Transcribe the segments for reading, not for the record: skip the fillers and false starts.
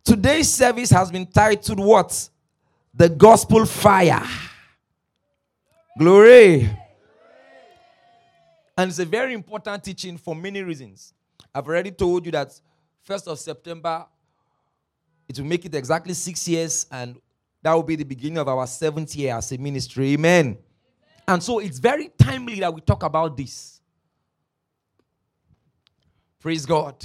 Today's service has been titled what? The Gospel Fire. Glory. And it's a very important teaching for many reasons. I've already told you that 1st of September, it will make it exactly 6 years, and that will be the beginning of our 7th year as a ministry. Amen. And so it's very timely that we talk about this. Praise God.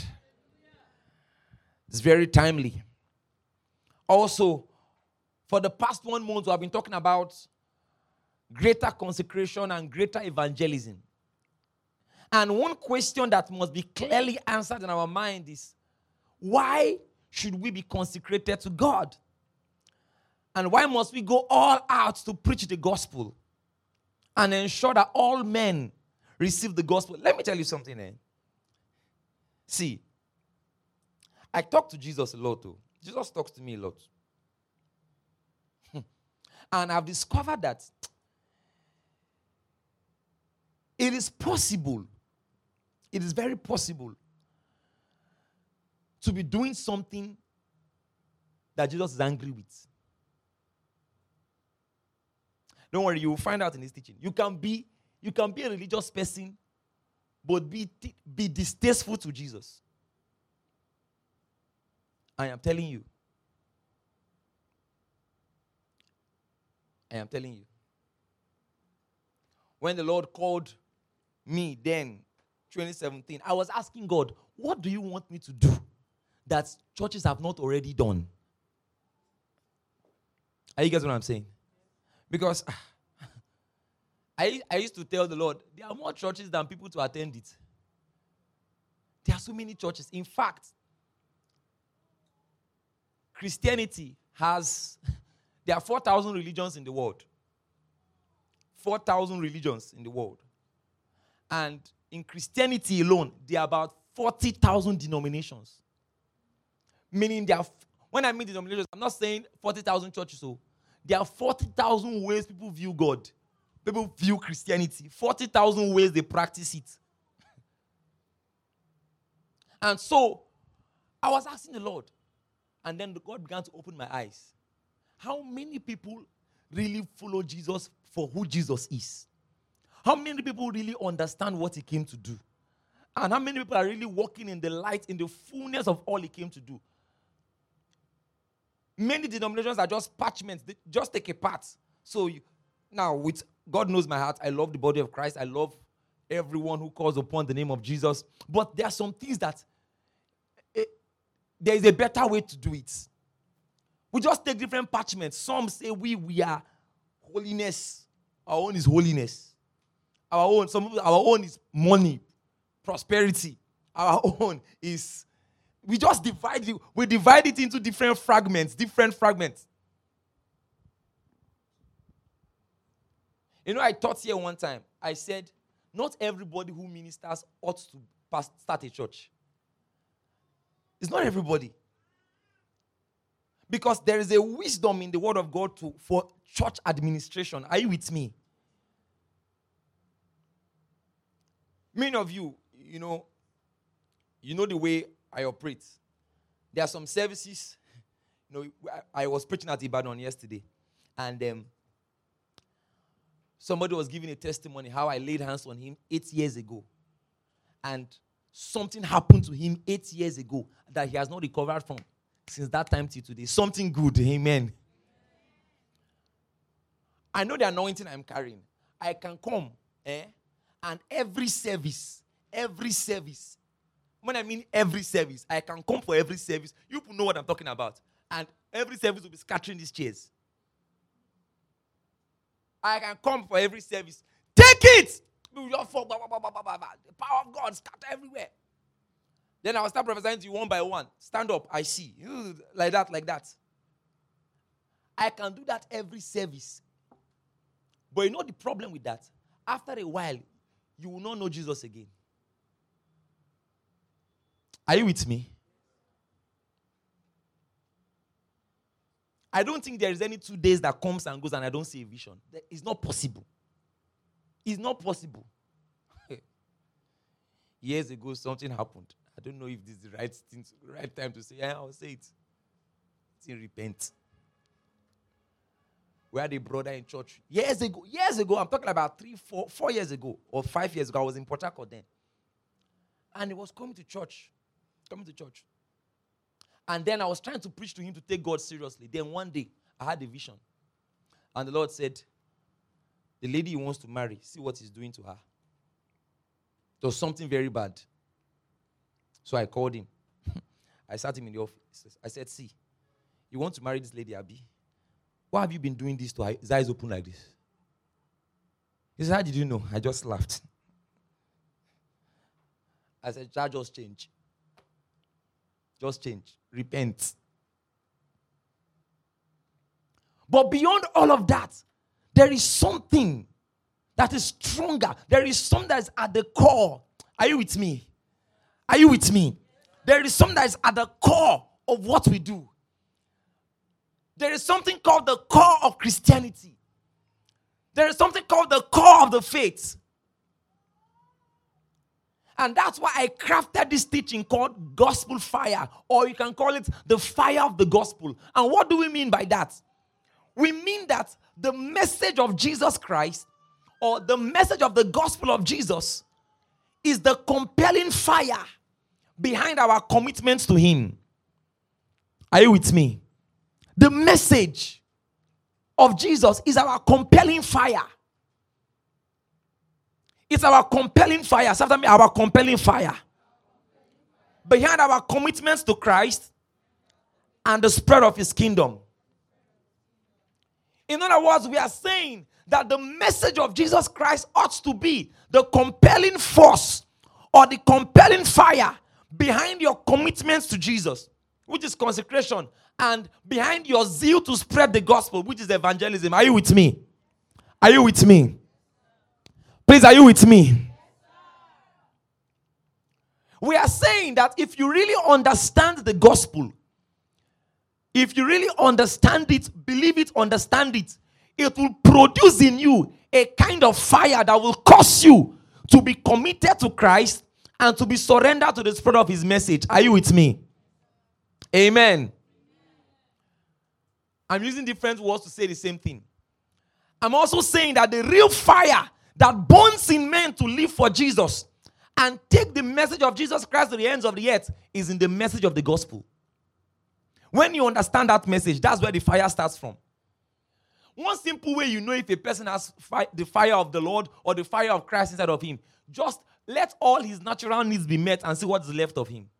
It's very timely. Also, for the past 1 month, we have been talking about greater consecration and greater evangelism. And one question that must be clearly answered in our mind is, why should we be consecrated to God? And why must we go all out to preach the gospel and ensure that all men receive the gospel? Let me tell you something. See, I talk to Jesus a lot. Jesus talks to me a lot. And I've discovered that it is possible, it is very possible to be doing something that Jesus is angry with. Don't worry, you will find out in this teaching. You can be a religious person, but be distasteful to Jesus. I am telling you. I am telling you. When the Lord called me then, 2017, I was asking God, what do you want me to do that churches have not already done? Are you guys what I'm saying? Because I used to tell the Lord, there are more churches than people to attend it. There are so many churches. In fact, Christianity there are 4,000 religions in the world. 4,000 religions in the world. And in Christianity alone, there are about 40,000 denominations. Meaning when I mean denominations, I'm not saying 40,000 churches. So there are 40,000 ways people view God. People view Christianity. 40,000 ways they practice it. And so, I was asking the Lord. And then God began to open my eyes. How many people really follow Jesus for who Jesus is? How many people really understand what he came to do? And how many people are really walking in the light, in the fullness of all he came to do? Many denominations are just parchments. They just take a part. So now, with God knows my heart, I love the body of Christ. I love everyone who calls upon the name of Jesus. But there are some things that there is a better way to do it. We just take different parchments. Some say we are holiness. Our own is holiness. Our own is money, prosperity. Our own is, we just divide it. We divide it into different fragments. You know, I taught here one time. I said, not everybody who ministers ought to start a church. It's not everybody. Because there is a wisdom in the word of God for church administration. Are you with me? Many of you, you know the way I operate. There are some services. I was preaching at Ibadan yesterday. And somebody was giving a testimony how I laid hands on him 8 years ago. And something happened to him 8 years ago that he has not recovered from since that time till today. Something good. Amen. I know the anointing I'm carrying. I can come, and every service, when I mean every service, I can come for every service. You know what I'm talking about. And every service will be scattering these chairs. I can come for every service. Take it! The power of God scatter everywhere. Then I will start prophesying to you one by one. Stand up, I see. Like that. I can do that every service. But you know the problem with that? After a while, you will not know Jesus again. Are you with me? I don't think there is any 2 days that comes and goes and I don't see a vision. It's not possible. It's not possible. Years ago, something happened. I don't know if this is the right time to say. Yeah, I'll say it. Repent. We had a brother in church years ago. I'm talking about 4 years ago or 5 years ago. I was in Port Harcourt then. And he was coming to church. And then I was trying to preach to him to take God seriously. Then one day, I had a vision. And the Lord said, the lady he wants to marry, see what he's doing to her. There was something very bad. So I called him. I sat him in the office. I said, see, you want to marry this lady, Abby? Why have you been doing this to her? His eyes open like this. He said, how did you know? I just laughed. I said, just change. Just change. Repent. But beyond all of that, there is something that is stronger. There is something that is at the core. Are you with me? There is something that is at the core of what we do. There is something called the core of Christianity. There is something called the core of the faith. And that's why I crafted this teaching called gospel fire, or you can call it the fire of the gospel. And what do we mean by that? We mean that the message of Jesus Christ, or the message of the gospel of Jesus, is the compelling fire behind our commitments to Him. Are you with me? The message of Jesus is our compelling fire. It's our compelling fire. Say after me, our compelling fire. Behind our commitments to Christ and the spread of His kingdom. In other words, we are saying that the message of Jesus Christ ought to be the compelling force or the compelling fire behind your commitments to Jesus, which is consecration, and behind your zeal to spread the gospel, which is evangelism. Are you with me? Are you with me? Please, are you with me? We are saying that if you really understand the gospel, if you really understand it, believe it, understand it, it will produce in you a kind of fire that will cause you to be committed to Christ and to be surrendered to the spread of His message. Are you with me? Amen. I'm using different words to say the same thing. I'm also saying that the real fire that burns in men to live for Jesus and take the message of Jesus Christ to the ends of the earth is in the message of the gospel. When you understand that message, that's where the fire starts from. One simple way you know if a person has the fire of the Lord or the fire of Christ inside of him, just let all his natural needs be met and see what's left of him.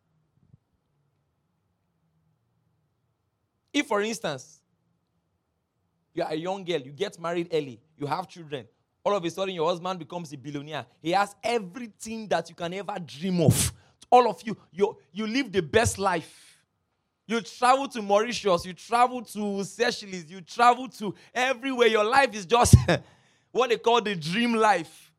If, for instance, you are a young girl, you get married early, you have children, all of a sudden your husband becomes a billionaire. He has everything that you can ever dream of. All of you, you live the best life. You travel to Mauritius, you travel to Seychelles, you travel to everywhere. Your life is just what they call the dream life.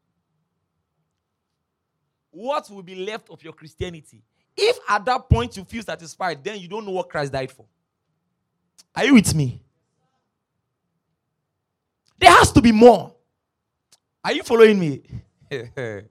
What will be left of your Christianity? If at that point you feel satisfied, then you don't know what Christ died for. Are you with me? There has to be more. Are you following me? The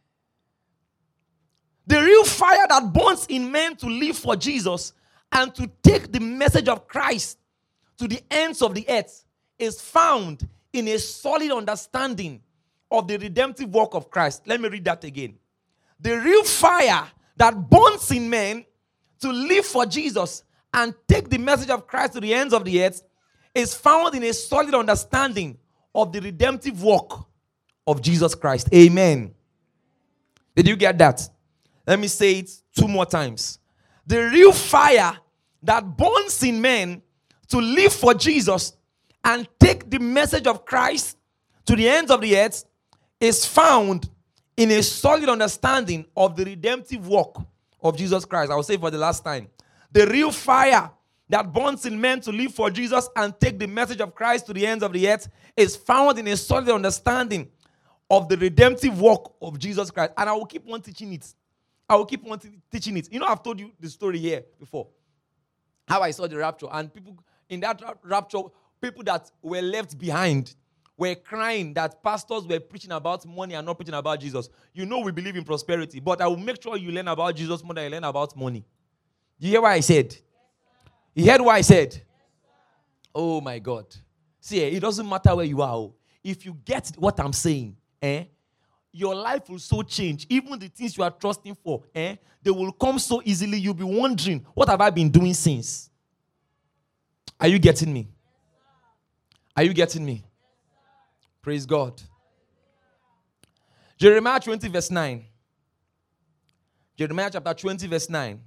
real fire that burns in men to live for Jesus and to take the message of Christ to the ends of the earth is found in a solid understanding of the redemptive work of Christ. Let me read that again. The real fire that burns in men to live for Jesus and take the message of Christ to the ends of the earth is found in a solid understanding of the redemptive work of Jesus Christ. Amen. Did you get that? Let me say it 2 more times. The real fire that burns in men to live for Jesus and take the message of Christ to the ends of the earth is found in a solid understanding of the redemptive work of Jesus Christ. I will say for the last time. The real fire that burns in men to live for Jesus and take the message of Christ to the ends of the earth is found in a solid understanding of the redemptive work of Jesus Christ. And I will keep on teaching it. You know, I've told you the story here before. How I saw the rapture. And people in that rapture, people that were left behind were crying that pastors were preaching about money and not preaching about Jesus. You know we believe in prosperity, but I will make sure you learn about Jesus more than you learn about money. Do you hear what I said? You heard what I said? Oh my God. See, it doesn't matter where you are. If you get what I'm saying, your life will so change. Even the things you are trusting for, they will come so easily. You'll be wondering, what have I been doing since? Are you getting me? Are you getting me? Praise God. Jeremiah 20 verse 9. Jeremiah chapter 20 verse 9.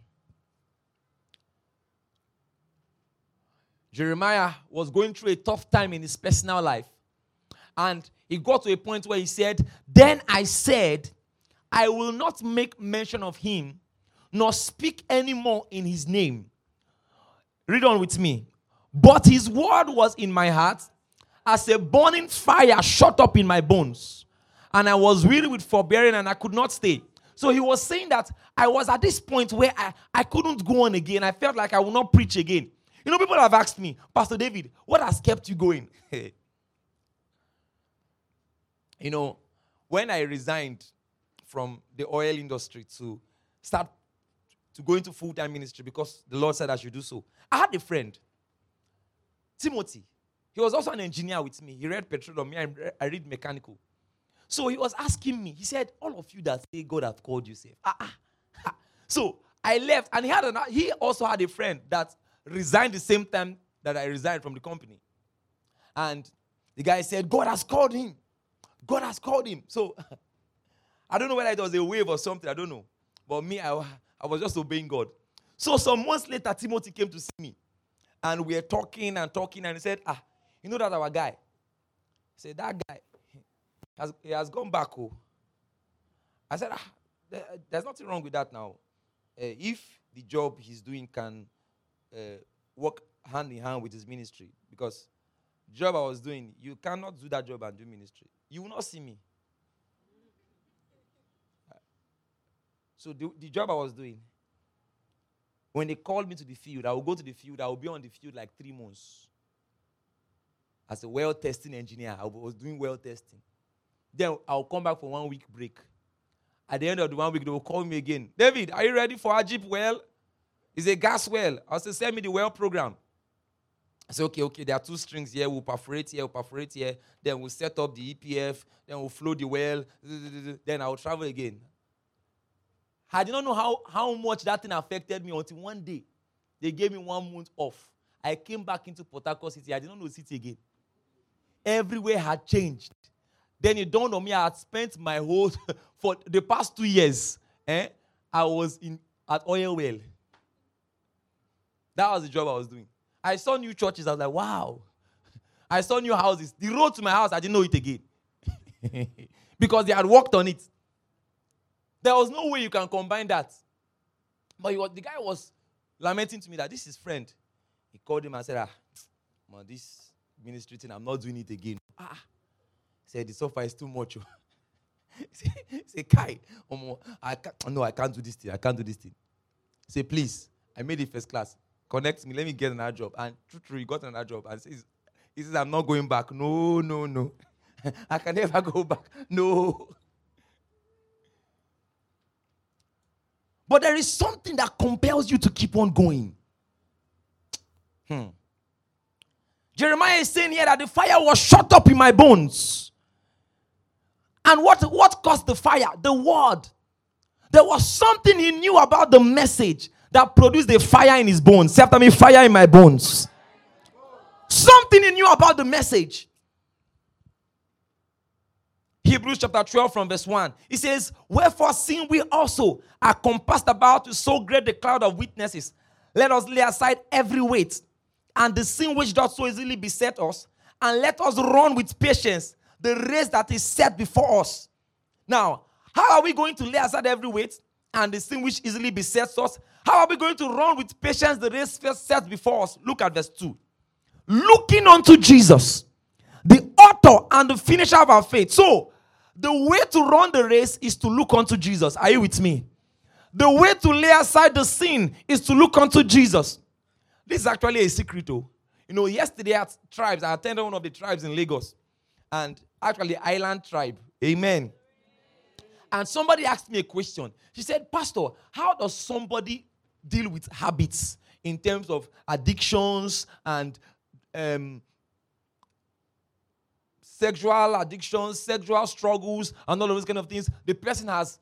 Jeremiah was going through a tough time in his personal life. And he got to a point where he said, "Then I said, I will not make mention of him, nor speak anymore in his name." Read on with me. "But his word was in my heart, as a burning fire shot up in my bones. And I was weary with forbearing, and I could not stay." So he was saying that I was at this point where I couldn't go on again. I felt like I would not preach again. You know, people have asked me, "Pastor David, what has kept you going?" You know, when I resigned from the oil industry to start to go into full-time ministry because the Lord said I should do so, I had a friend, Timothy. He was also an engineer with me. He read petroleum. I read mechanical. So he was asking me, he said, "All of you that say God has called you safe." So I left, and he also had a friend that resigned the same time that I resigned from the company. And the guy said, "God has called him. God has called him." So I don't know whether it was a wave or something. I don't know. But me, I was just obeying God. So some months later, Timothy came to see me. And we were talking, and he said, "You know that our guy?" I said, "That guy, he has gone back." I said, "There's nothing wrong with that now. If the job he's doing can work hand in hand with his ministry, because the job I was doing, you cannot do that job and do ministry. You will not see me." So the job I was doing, when they called me to the field, I will go to the field. I will be on the field like 3 months. As a well testing engineer, I was doing well testing. Then I'll come back for 1 week break. At the end of the 1 week, they will call me again. "David, are you ready for our Jeep well? It's a gas well." I'll say, "Send me the well program." I say, okay, there are 2 strings here. We'll perforate here. Then we'll set up the EPF. Then we'll flow the well. Then I'll travel again. I did not know how much that thing affected me until one day, they gave me 1 month off. I came back into Port Harcourt City. I did not know the city again. Everywhere had changed. Then it dawned on me, I had spent my whole, for the past 2 years, I was at oil well. That was the job I was doing. I saw new churches. I was like, wow. I saw new houses. The road to my house, I didn't know it again. Because they had worked on it. There was no way you can combine that. But the guy was lamenting to me that this is his friend. He called him and said, "Man, this ministry thing, I'm not doing it again." He said, "The suffer is too much." He said, "Kai, I can't do this thing. I can't do this thing." He said, "Please, I made it first class. Connect me. Let me get another job." And true, he got another job. And he says, "I'm not going back." No. I can never go back. No. But there is something that compels you to keep on going. Jeremiah is saying here that the fire was shut up in my bones. And what caused the fire? The word. There was something he knew about the message that produced a fire in his bones. Say after me, fire in my bones. Something he knew about the message. Hebrews chapter 12 from verse 1. It says, "Wherefore, seeing we also are compassed about with so great a cloud of witnesses, let us lay aside every weight and the sin which doth so easily beset us, and let us run with patience the race that is set before us." Now, how are we going to lay aside every weight and the sin which easily besets us? How are we going to run with patience the race set before us? Look at verse 2. "Looking unto Jesus, the author and the finisher of our faith." So, the way to run the race is to look unto Jesus. Are you with me? The way to lay aside the sin is to look unto Jesus. This is actually a secret, though. You know, yesterday at tribes, I attended one of the tribes in Lagos. And actually, Island tribe. Amen. And somebody asked me a question. She said, "Pastor, how does somebody deal with habits? in terms of addictions and sexual addictions, sexual struggles, and all of those kind of things. The person has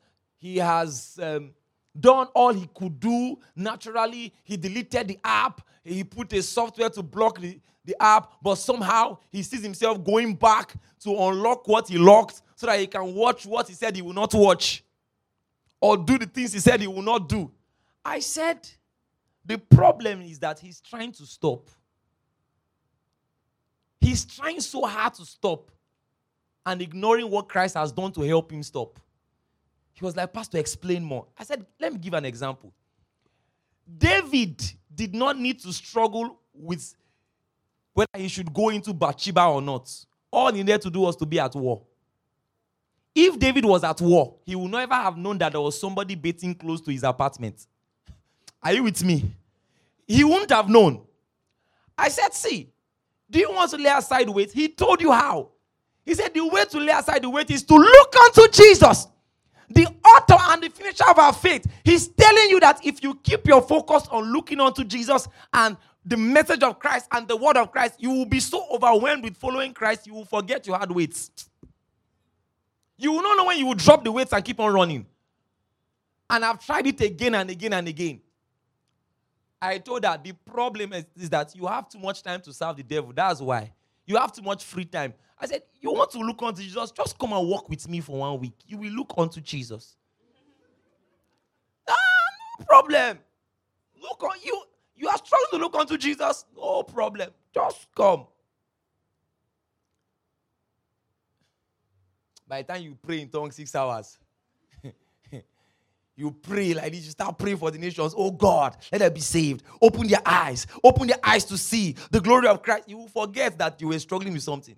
done all he could do naturally. He deleted the app. He put a software to block the app, but somehow he sees himself going back to unlock what he locked so that he can watch what he said he will not watch or do the things he said he will not do. I said, the problem is that he's trying to stop. He's trying so hard to stop and ignoring what Christ has done to help him stop. He was like, Pastor, explain more. I said, let me give an example. David did not need to struggle with whether he should go into Bathsheba or not. All he needed to do was to be at war. If David was at war, he would never have known that there was somebody bathing close to his apartment. Are you with me? He wouldn't have known. I said, see, do you want to lay aside weight? He told you how. He said the way to lay aside the weight is to look unto Jesus, the author and the finisher of our faith. He's telling you that if you keep your focus on looking unto Jesus and the message of Christ and the word of Christ, you will be so overwhelmed with following Christ, you will forget you had weights. You will not know when you will drop the weights and keep on running. And I've tried it again and again and again. I told her the problem is that you have too much time to serve the devil. That's why. You have too much free time. I said, you want to look unto Jesus? Just come and walk with me for 1 week. You will look unto Jesus. No problem. Look on you. You are struggling to look unto Jesus? No problem. Just come. By the time you pray in tongues 6 hours, you pray like this. You start praying for the nations. Oh God, let them be saved. Open their eyes. Open their eyes to see the glory of Christ. You will forget that you were struggling with something.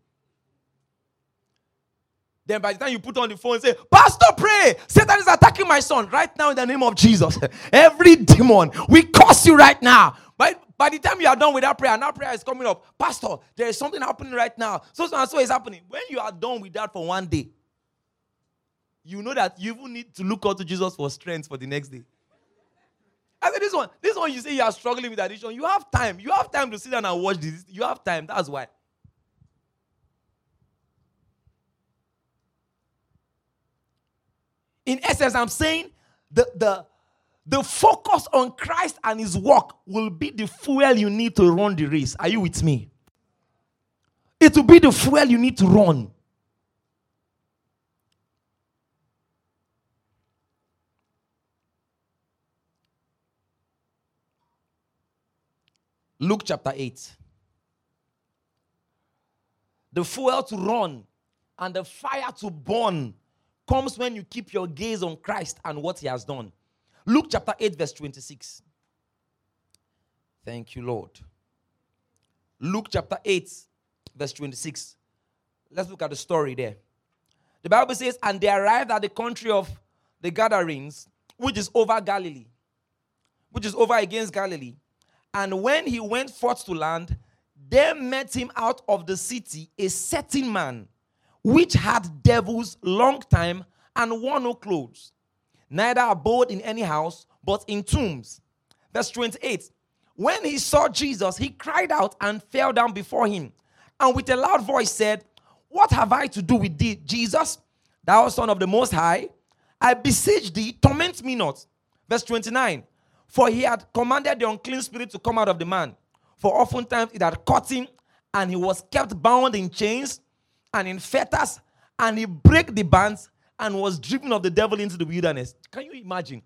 Then by the time you put on the phone and say, Pastor, pray. Satan is attacking my son. Right now in the name of Jesus. Every demon, we curse you right now. By the time you are done with that prayer, now prayer is coming up. Pastor, there is something happening right now. So and so is happening. When you are done with that for 1 day, you know that you even need to look out to Jesus for strength for the next day. I said, this one you say you are struggling with addiction. You have time. You have time to sit down and watch this. You have time. That's why. In essence, I'm saying the focus on Christ and his work will be the fuel you need to run the race. Are you with me? It will be the fuel you need to run. Luke chapter 8. The fuel to run and the fire to burn comes when you keep your gaze on Christ and what he has done. Luke chapter 8 verse 26. Thank you, Lord. Luke chapter 8 verse 26. Let's look at the story there. The Bible says, and they arrived at the country of the Gadarenes, which is over Galilee, which is over against Galilee. And when he went forth to land, there met him out of the city a certain man, which had devils long time and wore no clothes, neither abode in any house, but in tombs. Verse 28. When he saw Jesus, he cried out and fell down before him, and with a loud voice said, what have I to do with thee, Jesus, thou Son of the Most High? I beseech thee, torment me not. Verse 29. For he had commanded the unclean spirit to come out of the man. For oftentimes it had caught him, and he was kept bound in chains and in fetters, and he brake the bands and was driven of the devil into the wilderness. Can you imagine?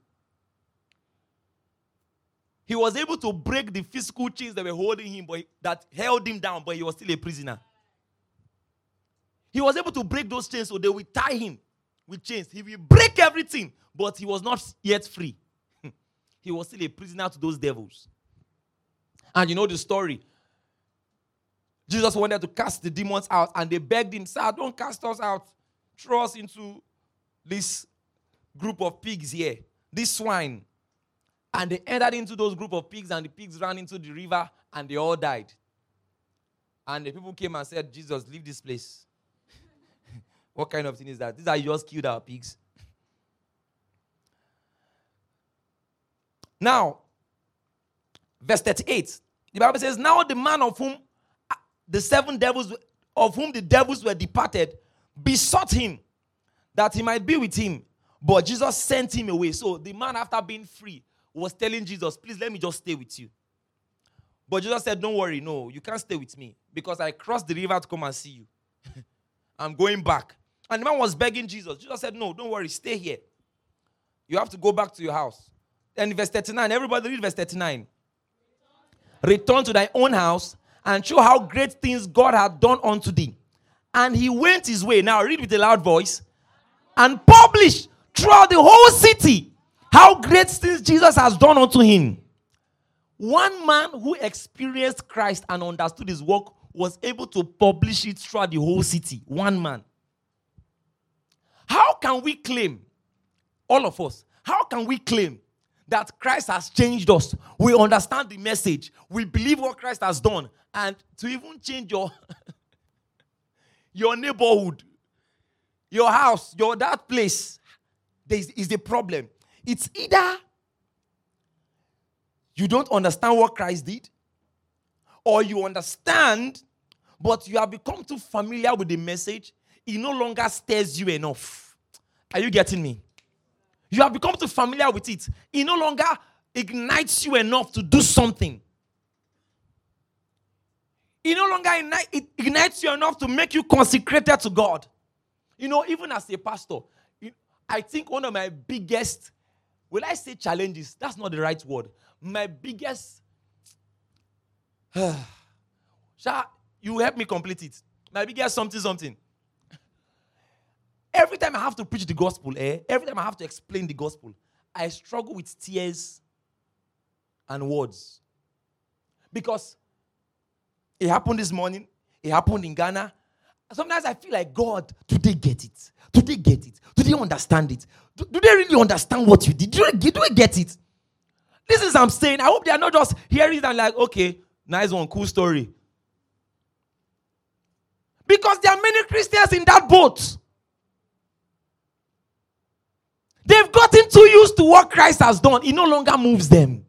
He was able to break the physical chains that were holding him, that held him down, but he was still a prisoner. He was able to break those chains, so they would tie him with chains. He will break everything, but he was not yet free. He was still a prisoner to those devils. And you know the story. Jesus wanted to cast the demons out, and they begged him, sir, don't cast us out. Throw us into this group of pigs here, this swine. And they entered into those group of pigs, and the pigs ran into the river, and they all died. And the people came and said, Jesus, leave this place. What kind of thing is that? These are you just killed our pigs. Now, Verse 38. The Bible says, now the man of whom the 7 devils, of whom the devils were departed, besought him that he might be with him. But Jesus sent him away. So the man, after being free, was telling Jesus, please let me just stay with you. But Jesus said, don't worry, no, you can't stay with me because I crossed the river to come and see you. I'm going back. And the man was begging Jesus. Jesus said, no, don't worry, stay here. You have to go back to your house. Then verse 39, everybody read verse 39. Return to thy own house and show how great things God had done unto thee. And he went his way. Now read with a loud voice. And published throughout the whole city how great things Jesus has done unto him. One man who experienced Christ and understood his work was able to publish it throughout the whole city. One man. How can we claim, all of us, how can we claim that Christ has changed us? We understand the message. We believe what Christ has done. And to even change your, your neighborhood, your house, that place, is the problem. It's either you don't understand what Christ did, or you understand, but you have become too familiar with the message. It no longer stirs you enough. Are you getting me? You have become too familiar with it. It no longer ignites you enough to do something. It no longer ignites you enough to make you consecrated to God. You know, even as a pastor, I think one of my biggest, will I say challenges? That's not the right word. My biggest, you help me complete it. My biggest something. Every time I have to preach the gospel, every time I have to explain the gospel, I struggle with tears and words. Because it happened this morning, it happened in Ghana. Sometimes I feel like, God, do they get it? Do they get it? Do they understand it? Do they really understand what you did? Do they get it? This is what I'm saying. I hope they are not just hearing it and like, okay, nice one, cool story. Because there are many Christians in that boat. They've gotten too used to what Christ has done. It no longer moves them.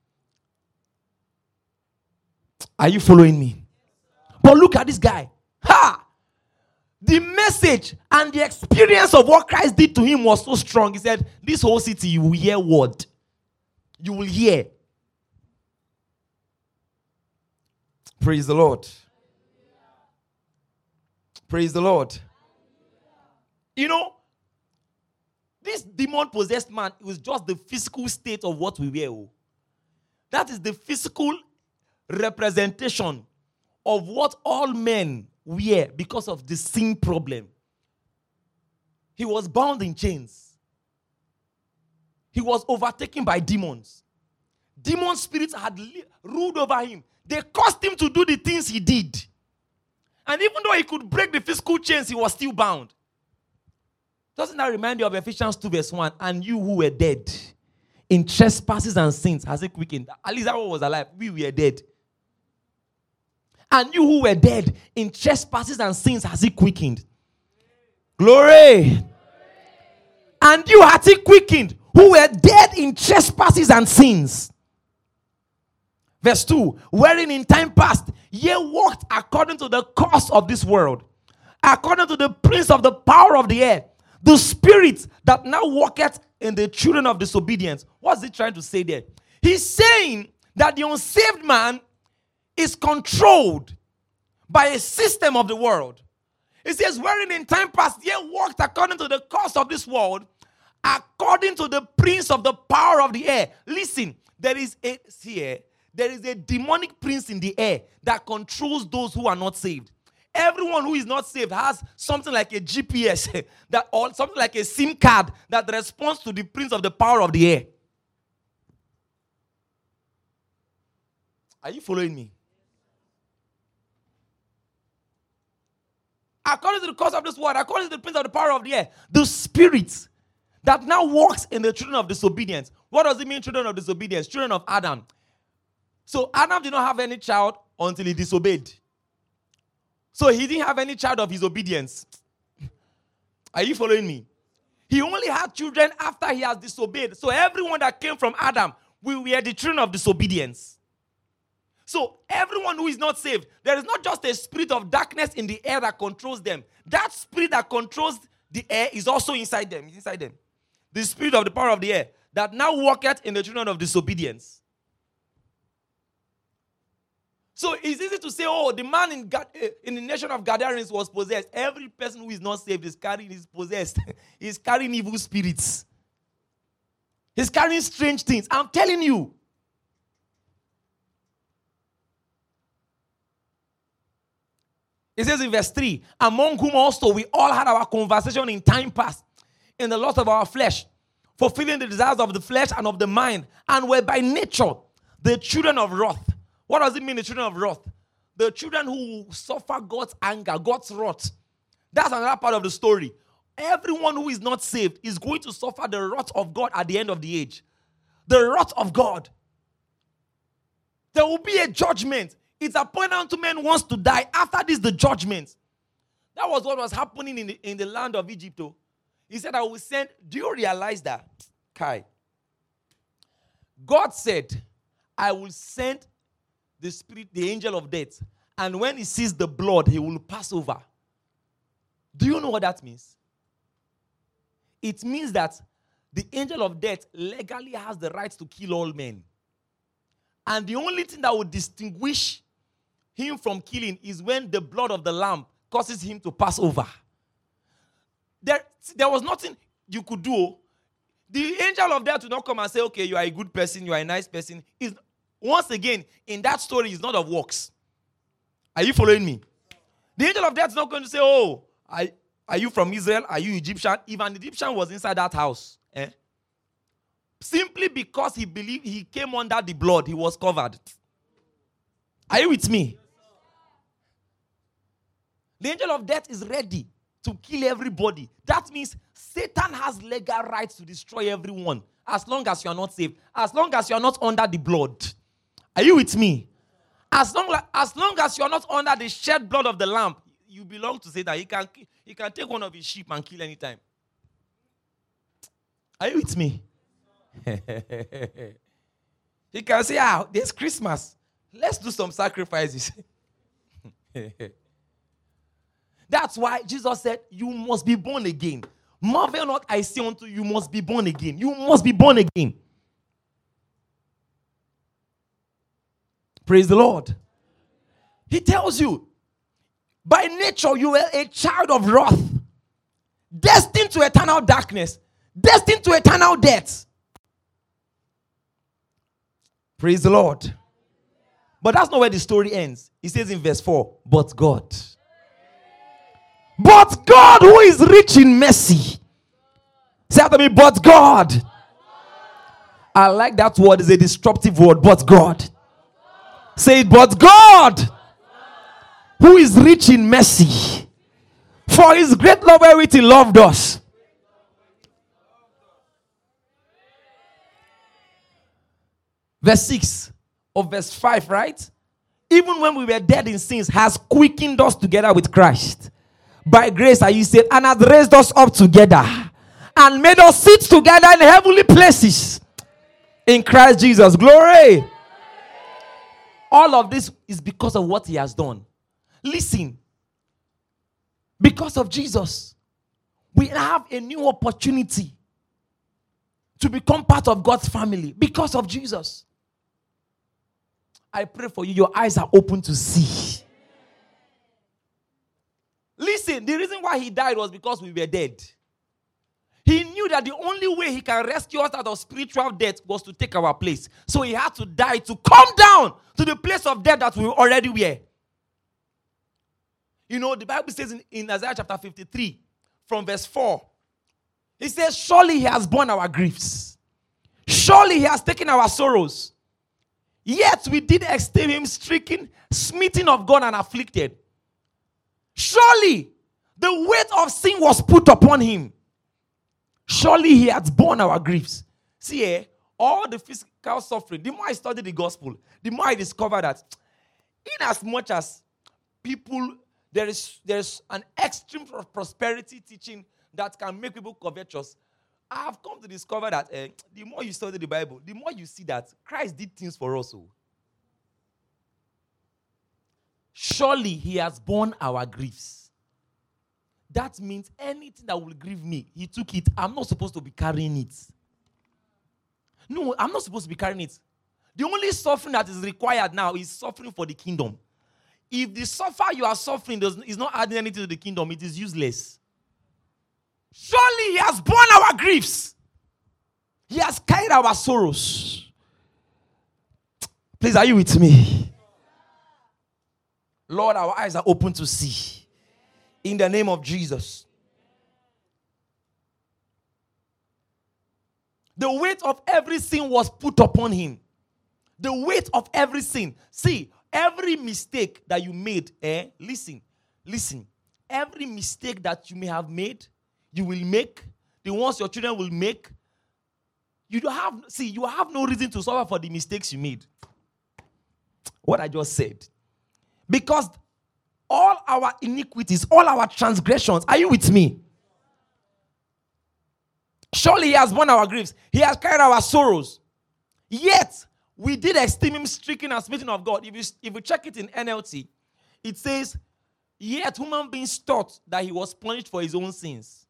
Are you following me? But look at this guy. The message and the experience of what Christ did to him was so strong. He said, this whole city, you will hear word. You will hear. Praise the Lord. Praise the Lord. You know, this demon-possessed man, it was just the physical state of what we were. That is the physical representation of what all men wear because of the sin problem. He was bound in chains. He was overtaken by demons. Demon spirits had ruled over him. They caused him to do the things he did. And even though he could break the physical chains, he was still bound. Doesn't that remind you of Ephesians 2 verse 1? And you who were dead in trespasses and sins has it quickened. At least that one was alive. We were dead. And you who were dead in trespasses and sins has it quickened. Glory. And you had it quickened who were dead in trespasses and sins. Verse 2. Wherein in time past ye walked according to the course of this world, according to the prince of the power of the air, the spirit that now walketh in the children of disobedience. What's he trying to say there? He's saying that the unsaved man is controlled by a system of the world. He says, wherein in time past ye walked according to the course of this world, according to the prince of the power of the air. Listen, there is a demonic prince in the air that controls those who are not saved. Everyone who is not saved has something like a GPS or something like a SIM card that responds to the prince of the power of the air. Are you following me? According to the course of this world, according to the prince of the power of the air, the spirit that now walks in the children of disobedience. What does it mean, children of disobedience? Children of Adam. So Adam did not have any child until he disobeyed. So he didn't have any child of his obedience. Are you following me? He only had children after he has disobeyed. So everyone that came from Adam, we were the children of disobedience. So everyone who is not saved, there is not just a spirit of darkness in the air that controls them. That spirit that controls the air is also inside them. It's inside them. The spirit of the power of the air that now worketh in the children of disobedience. So it's easy to say, oh, the man in the nation of Gadarenes was possessed. Every person who is not saved is possessed. He's carrying evil spirits. He's carrying strange things. I'm telling you. It says in verse 3, among whom also we all had our conversation in time past, in the lust of our flesh, fulfilling the desires of the flesh and of the mind, and were by nature the children of wrath. What does it mean, the children of wrath? The children who suffer God's anger, God's wrath. That's another part of the story. Everyone who is not saved is going to suffer the wrath of God at the end of the age. The wrath of God. There will be a judgment. It's appointed unto men once to die. After this, the judgment. That was what was happening in the land of Egypt. Oh. He said, I will send. Do you realize that? Kai. God said, I will send the spirit, the angel of death. And when he sees the blood, he will pass over. Do you know what that means? It means that the angel of death legally has the right to kill all men. And the only thing that would distinguish him from killing is when the blood of the lamb causes him to pass over. There was nothing you could do. The angel of death will not come and say, okay, you are a good person, you are a nice person. Once again, in that story, it's not of works. Are you following me? The angel of death is not going to say, oh, are you from Israel? Are you Egyptian? If an Egyptian was inside that house, simply because he believed he came under the blood, he was covered. Are you with me? The angel of death is ready to kill everybody. That means Satan has legal rights to destroy everyone as long as you are not saved, as long as you are not under the blood. Are you with me? As long as you are not under the shed blood of the lamb, you belong to Satan. He can take one of his sheep and kill anytime. Are you with me? He can say, there's Christmas. Let's do some sacrifices. That's why Jesus said, you must be born again. Marvel not, I say unto you, must be born again. You must be born again. Praise the Lord. He tells you, by nature, you are a child of wrath, destined to eternal darkness, destined to eternal death. Praise the Lord. But that's not where the story ends. He says in verse 4, but God, who is rich in mercy. Say after me, but God. I like that word. It's a disruptive word, but God. Say it, but God, who is rich in mercy, for his great love wherewith he loved us. Verse 6 of verse 5, right? Even when we were dead in sins, has quickened us together with Christ. By grace are you saved, and has raised us up together, and made us sit together in heavenly places in Christ Jesus. Glory. All of this is because of what he has done. Listen. Because of Jesus, we have a new opportunity to become part of God's family. Because of Jesus. I pray for you, your eyes are open to see. Listen, the reason why he died was because we were dead. He knew that the only way he can rescue us out of spiritual death was to take our place. So he had to die to come down to the place of death that we already were. You know, the Bible says in Isaiah chapter 53, from verse 4, it says, surely he has borne our griefs. Surely he has taken our sorrows. Yet we did esteem him stricken, smitten of God, and afflicted. Surely the weight of sin was put upon him. Surely he has borne our griefs. See, all the physical suffering, the more I study the gospel, the more I discover that in as much as people, there's an extreme prosperity teaching that can make people covetous. I have come to discover that the more you study the Bible, the more you see that Christ did things for us. surely he has borne our griefs. That means anything that will grieve me, he took it. I'm not supposed to be carrying it. No, I'm not supposed to be carrying it. The only suffering that is required now is suffering for the kingdom. If the suffer you are suffering is not adding anything to the kingdom, it is useless. Surely he has borne our griefs. He has carried our sorrows. Please, are you with me? Lord, our eyes are open to see. In the name of Jesus. The weight of every sin was put upon him. The weight of every sin. See, every mistake that you made, listen. Every mistake that you may have made, you will make, the ones your children will make, you have no reason to suffer for the mistakes you made. What I just said. Because all our iniquities, all our transgressions, are you with me? Surely he has borne our griefs. He has carried our sorrows. Yet, we did esteem him stricken and smitten of God. If you check it in NLT, it says, yet human beings thought that he was punished for his own sins.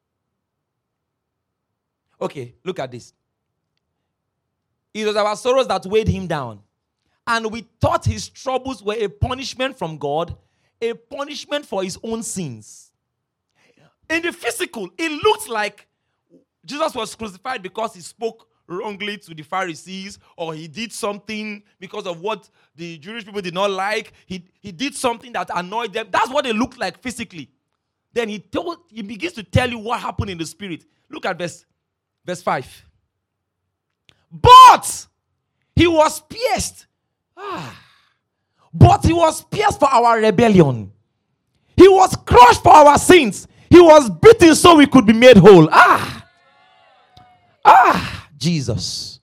Okay, look at this. It was our sorrows that weighed him down. And we thought his troubles were a punishment from God, a punishment for his own sins. In the physical, it looked like Jesus was crucified because he spoke wrongly to the Pharisees, or he did something because of what the Jewish people did not like. He did something that annoyed them. That's what it looked like physically. Then he begins to tell you what happened in the spirit. Look at verse 5. But he was pierced. But he was pierced for our rebellion. He was crushed for our sins. He was beaten so we could be made whole. Jesus.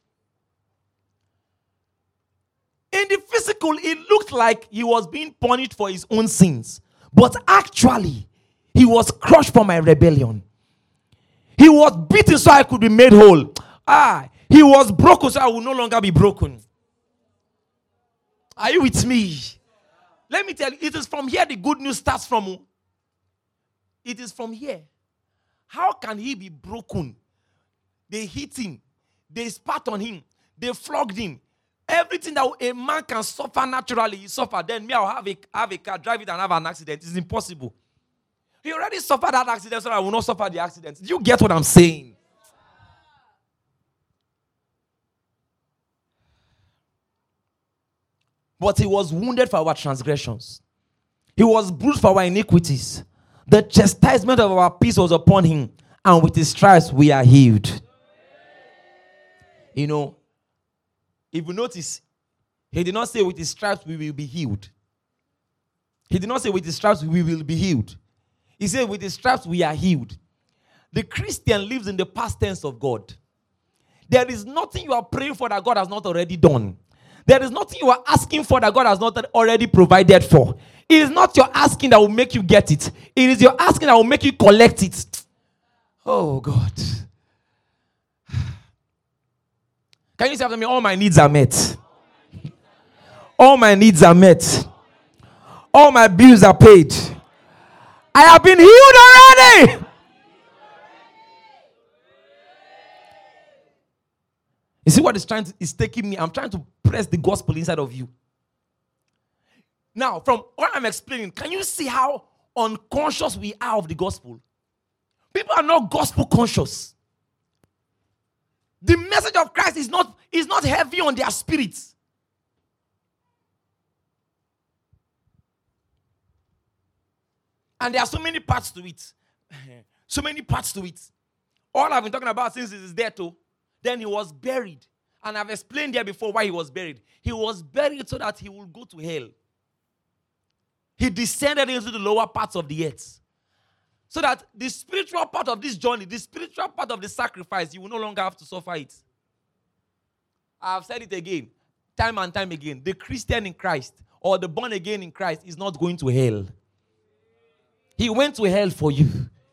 In the physical, it looked like he was being punished for his own sins. But actually, he was crushed for my rebellion. He was beaten so I could be made whole. He was broken so I will no longer be broken. Are you with me? Let me tell you, it is from here the good news starts from. It is from here. How can he be broken? They hit him. They spat on him. They flogged him. Everything that a man can suffer naturally, he suffered. Then me, I'll have a car, drive it and have an accident. It's impossible. He already suffered that accident, so I will not suffer the accident. Do you get what I'm saying? But he was wounded for our transgressions. He was bruised for our iniquities. The chastisement of our peace was upon him, and with his stripes we are healed. You know, if you notice, he did not say with his stripes we will be healed. He did not say with his stripes we will be healed. He said with his stripes we are healed. The Christian lives in the past tense of God. There is nothing you are praying for that God has not already done. There is nothing you are asking for that God has not already provided for. It is not your asking that will make you get it. It is your asking that will make you collect it. Oh, God. Can you say after me, all my needs are met? All my needs are met. All my bills are paid. I have been healed already. You see what is taking me? I'm trying to press the gospel inside of you. Now, from what I'm explaining, can you see how unconscious we are of the gospel? People are not gospel conscious. The message of Christ is not heavy on their spirits. And there are so many parts to it. So many parts to it. All I've been talking about since it is there too. Then he was buried. And I've explained there before why he was buried. He was buried so that he would go to hell. He descended into the lower parts of the earth. So that the spiritual part of this journey, the spiritual part of the sacrifice, you will no longer have to suffer it. I've said it again, time and time again. The Christian in Christ or the born again in Christ is not going to hell. He went to hell for you.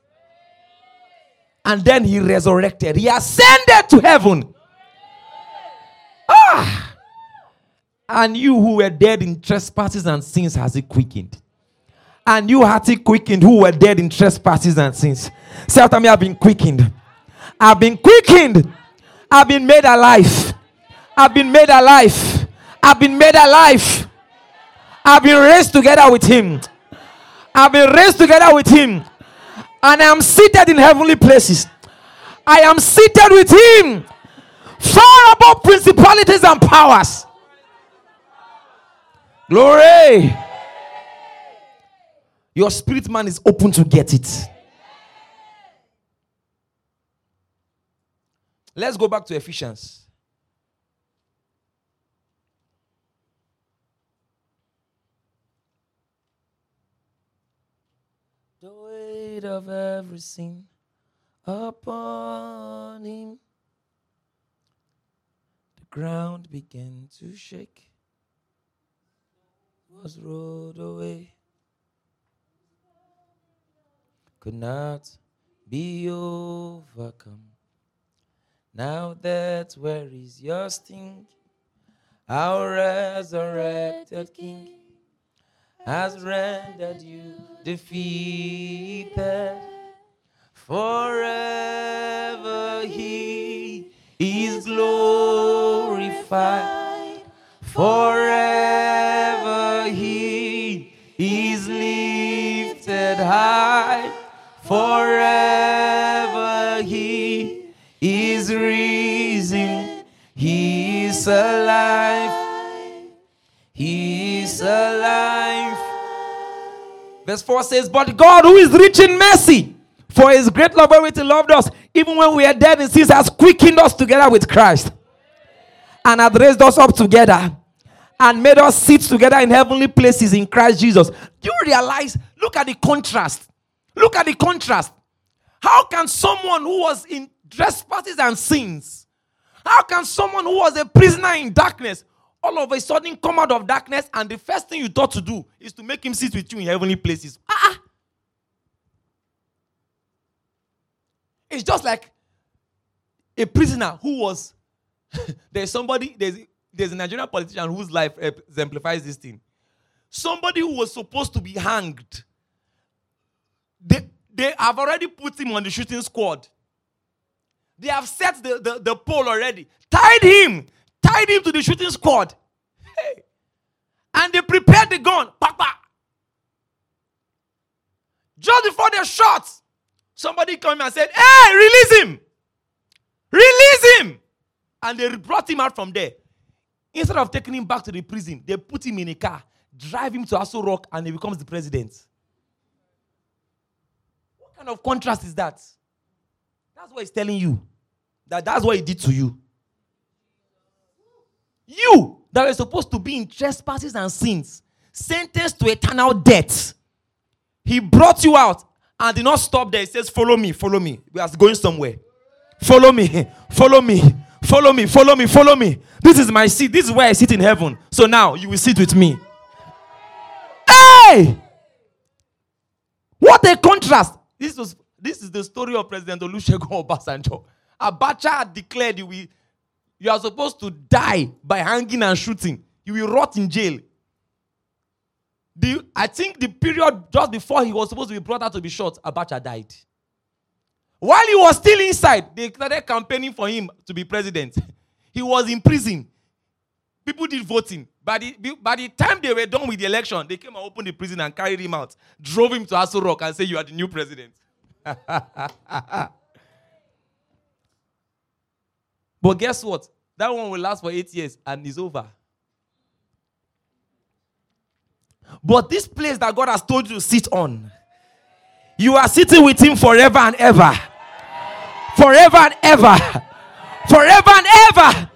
And then he resurrected. He ascended to heaven. And you who were dead in trespasses and sins has He quickened. And you had He quickened who were dead in trespasses and sins. Say after me, I've been quickened. I've been quickened. I've been made alive. I've been made alive. I've been made alive. I've been raised together with Him. I've been raised together with Him. And I am seated in heavenly places. I am seated with Him. Far above principalities and powers. Glory. Your spirit man is open to get it. Let's go back to Ephesians. The weight of every sin upon Him. The ground began to shake. Was rolled away. Could not be overcome. Now that where is your sting? Our resurrected King has rendered you defeated. Forever He is glorified. Forever He is lifted high. Forever He is risen. He is alive. He is alive. Verse 4 says, but God who is rich in mercy, for His great love wherewith He loved us, even when we are dead in sins, has quickened us together with Christ, and hath raised us up together, and made us sit together in heavenly places in Christ Jesus. Do you realize? Look at the contrast. Look at the contrast. How can someone who was in trespasses and sins, how can someone who was a prisoner in darkness all of a sudden come out of darkness, and the first thing you thought to do is to make him sit with you in heavenly places? It's just like a prisoner who was there's a Nigerian politician whose life exemplifies this thing. Somebody who was supposed to be hanged. They have already put him on the shooting squad. They have set the pole already. Tied him to the shooting squad. Hey. And they prepared the gun. Papa. Just before they shot, somebody came and said, hey, release him. Release him. And they brought him out from there. Instead of taking him back to the prison, they put him in a car, drive him to Aso Rock, and he becomes the president. What kind of contrast is that? That's what he's telling you. That's what he did to you. You that were supposed to be in trespasses and sins, sentenced to eternal death. He brought you out and did not stop there. He says, follow me, follow me. We are going somewhere. Follow me, follow me, follow me, follow me, follow me. This is my seat. This is where I sit in heaven. So now you will sit with me. Hey! What a contrast. This is the story of President Olusegun Obasanjo. Abacha had declared you are supposed to die by hanging and shooting. You will rot in jail. I think the period just before he was supposed to be brought out to be shot, Abacha died. While he was still inside, they started campaigning for him to be president. He was in prison. People did voting. By the time they were done with the election, they came and opened the prison and carried him out, drove him to Aso Rock and said, you are the new president. But guess what? That one will last for 8 years and is over. But this place that God has told you to sit on, you are sitting with him forever and ever. Forever and ever. Forever and ever.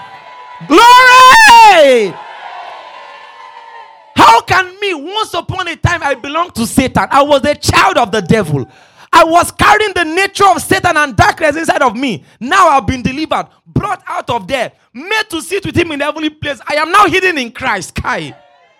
Glory! How can me, once upon a time I belonged to Satan. I was a child of the devil. I was carrying the nature of Satan and darkness inside of me. Now I've been delivered, brought out of there, made to sit with him in the heavenly place. I am now hidden in Christ. Kai.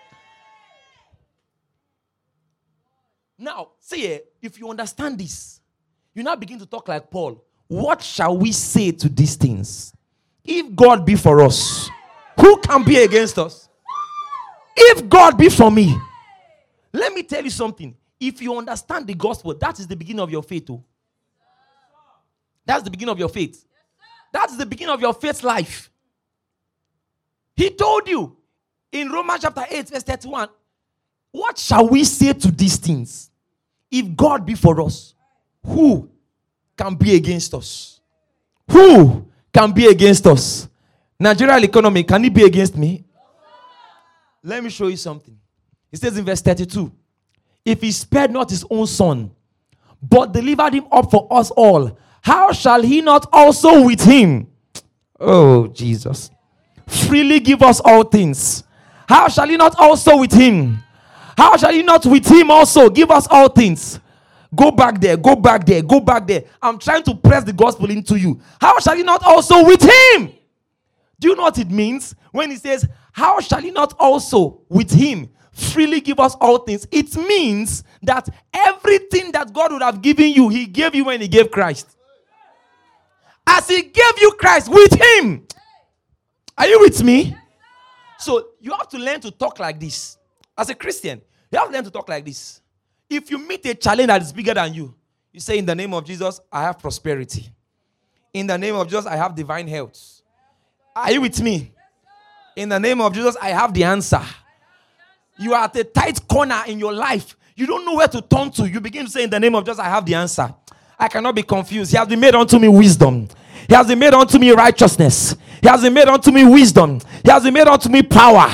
Now, see, if you understand this, you now begin to talk like Paul. What shall we say to these things? If God be for us, Who can be against us? If God be for me, let me tell you something. If you understand the gospel, that is the beginning of your faith. Oh. That's the beginning of your faith. That's the beginning of your faith life. He told you in Romans chapter 8, verse 31, what shall we say to these things? If God be for us, who can be against us? Who can be against us? Nigerian economy, can it be against me? Let me show you something. It says in verse 32, if he spared not his own son, but delivered him up for us all, how shall he not also with him, oh Jesus, freely give us all things? How shall he not also with him? How shall he not with him also give us all things? Go back there, go back there, go back there. I'm trying to press the gospel into you. How shall he not also with him? Do you know what it means when he says, how shall he not also with him freely give us all things? It means that everything that God would have given you, he gave you when he gave Christ. As he gave you Christ with him. Are you with me? So you have to learn to talk like this. As a Christian, you have to learn to talk like this. If you meet a challenge that is bigger than you, you say, in the name of Jesus, I have prosperity. In the name of Jesus, I have divine health. Are you with me? In the name of Jesus, I have the answer. You are at a tight corner in your life. You don't know where to turn to. You begin to say, in the name of Jesus, I have the answer. I cannot be confused. He has been made unto me wisdom. He has been made unto me righteousness. He has been made unto me wisdom. He has been made unto me power.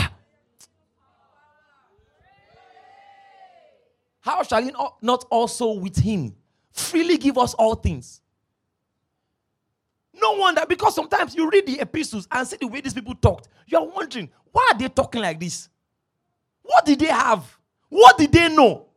How shall he not also with him freely give us all things? No wonder, because sometimes you read the epistles and see the way these people talked. You are wondering, why are they talking like this? What did they have? What did they know?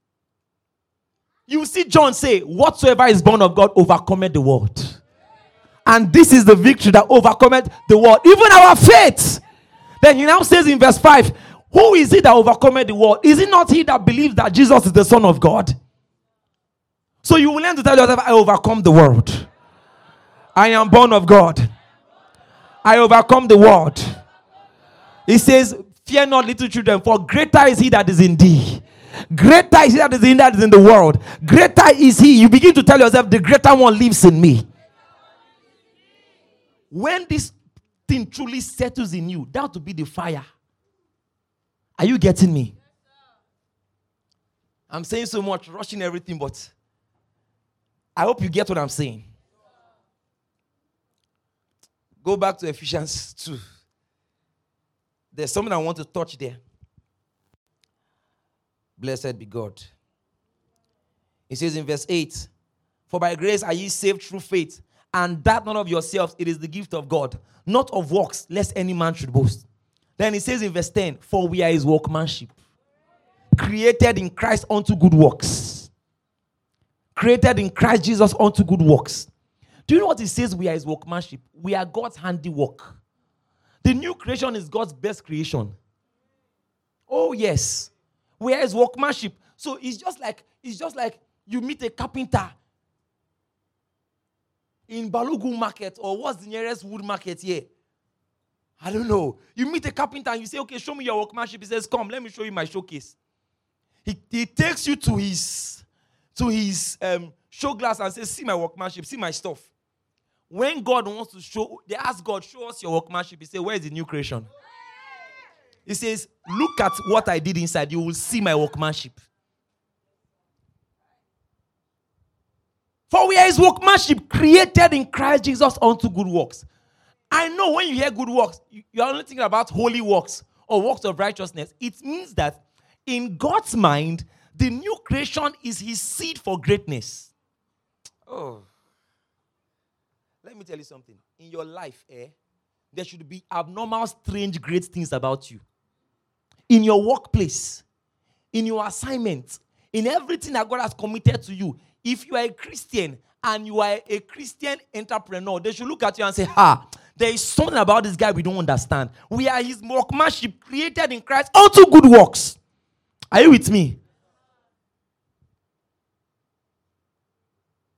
You see John say, whatsoever is born of God overcometh the world. And this is the victory that overcometh the world. Even our faith. Then he now says in verse 5, who is it that overcometh the world? Is it not he that believes that Jesus is the Son of God? So you will learn to tell yourself, I overcome the world. I am born of God. I overcome the world. He says, fear not, little children, for greater is he that is in thee. Greater is he that is in the world. Greater is he. You begin to tell yourself, the greater one lives in me. When this thing truly settles in you, that will be the fire. Are you getting me? I'm saying so much, rushing everything, but I hope you get what I'm saying. Go back to Ephesians 2. There's something I want to touch there. Blessed be God. It says in verse 8, for by grace are ye saved through faith, and that not of yourselves, it is the gift of God, not of works, lest any man should boast. Then it says in verse 10, for we are his workmanship, created in Christ unto good works. Created in Christ Jesus unto good works. Do you know what it says? We are his workmanship. We are God's handiwork. The new creation is God's best creation. Oh yes. We are his workmanship. So it's just like you meet a carpenter in Balogun market, or what's the nearest wood market here? I don't know. You meet a carpenter and you say, okay, show me your workmanship. He says, come, let me show you my showcase. He takes you to his show glass and says, see my workmanship, see my stuff. When God wants to show, they ask God, show us your workmanship. He says, where is the new creation? He says, look at what I did inside. You will see my workmanship. For we are his workmanship, created in Christ Jesus unto good works. I know when you hear good works, you are only thinking about holy works or works of righteousness. It means that in God's mind, the new creation is his seed for greatness. Oh. Let me tell you something. In your life, there should be abnormal, strange, great things about you. In your workplace, in your assignment, in everything that God has committed to you. If you are a Christian and you are a Christian entrepreneur, they should look at you and say, there is something about this guy we don't understand. We are his workmanship, created in Christ unto good works. Are you with me?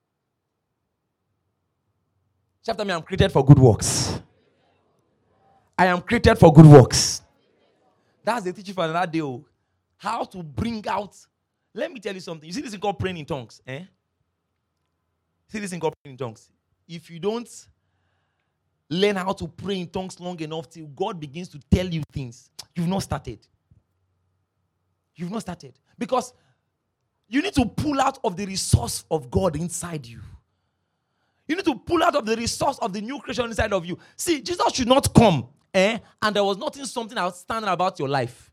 Shout after me, I'm created for good works. I am created for good works. That's the teaching for another day. Oh. How to bring out. Let me tell you something. You see this thing called praying in tongues? See this thing called praying in tongues? If you don't learn how to pray in tongues long enough till God begins to tell you things, you've not started. You've not started. Because you need to pull out of the resource of God inside you. You need to pull out of the resource of the new creation inside of you. See, Jesus should not come, and there was something outstanding about your life.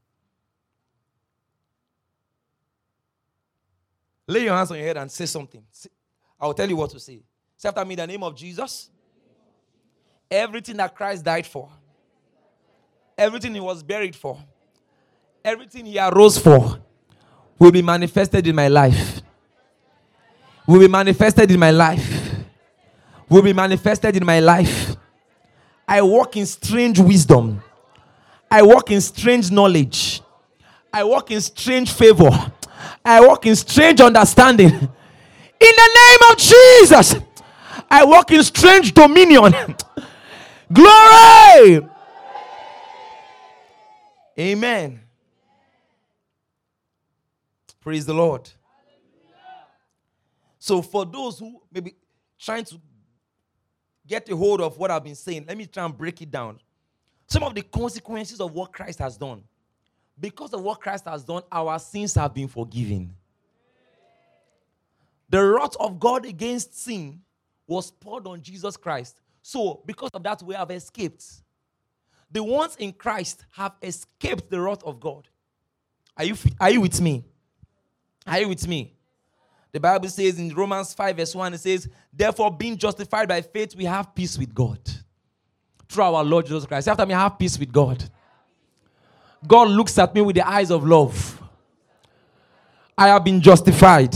Lay your hands on your head and say something. I'll tell you what to say. Say after me, in the name of Jesus. Everything that Christ died for. Everything he was buried for. Everything he arose for will be manifested in my life. Will be manifested in my life. Will be manifested in my life. I walk in strange wisdom. I walk in strange knowledge. I walk in strange favor. I walk in strange understanding. In the name of Jesus, I walk in strange dominion. Glory! Amen. Praise the Lord. So for those who may be trying to get a hold of what I've been saying, let me try and break it down. Some of the consequences of what Christ has done. Because of what Christ has done, our sins have been forgiven. The wrath of God against sin was poured on Jesus Christ. So, because of that, we have escaped. The ones in Christ have escaped the wrath of God. Are you with me? Are you with me? The Bible says in Romans 5 verse 1, it says, therefore, being justified by faith, we have peace with God. Through our Lord Jesus Christ. After me, I have peace with God. God looks at me with the eyes of love. I have been justified.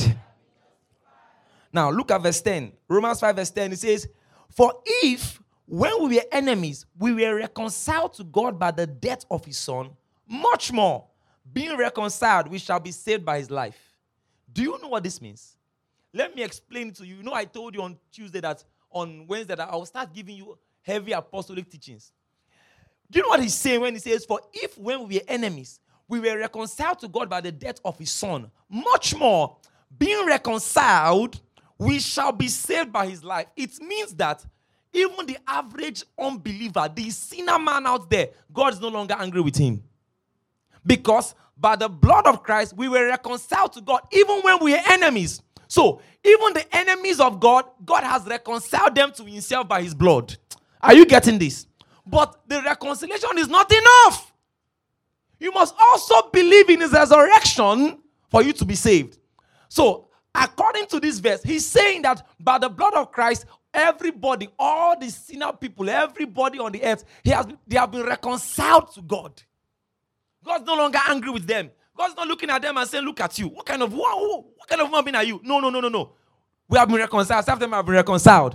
Now, look at verse 10. Romans 5 verse 10, it says, for if, when we were enemies, we were reconciled to God by the death of his Son, much more, being reconciled, we shall be saved by his life. Do you know what this means? Let me explain it to you. You know, I told you on Wednesday that I will start giving you heavy apostolic teachings. Do you know what he's saying when he says, for if when we were enemies, we were reconciled to God by the death of his Son, much more, being reconciled, we shall be saved by his life. It means that even the average unbeliever, the sinner man out there, God is no longer angry with him. Because by the blood of Christ, we were reconciled to God even when we were enemies. So, even the enemies of God, God has reconciled them to himself by his blood. Are you getting this? But the reconciliation is not enough. You must also believe in his resurrection for you to be saved. So, according to this verse, he's saying that by the blood of Christ, everybody, all the sinner people, everybody on the earth, they have been reconciled to God. God's no longer angry with them. God's not looking at them and saying, look at you. What kind of human being are you? No. We have been reconciled. Some of them have been reconciled.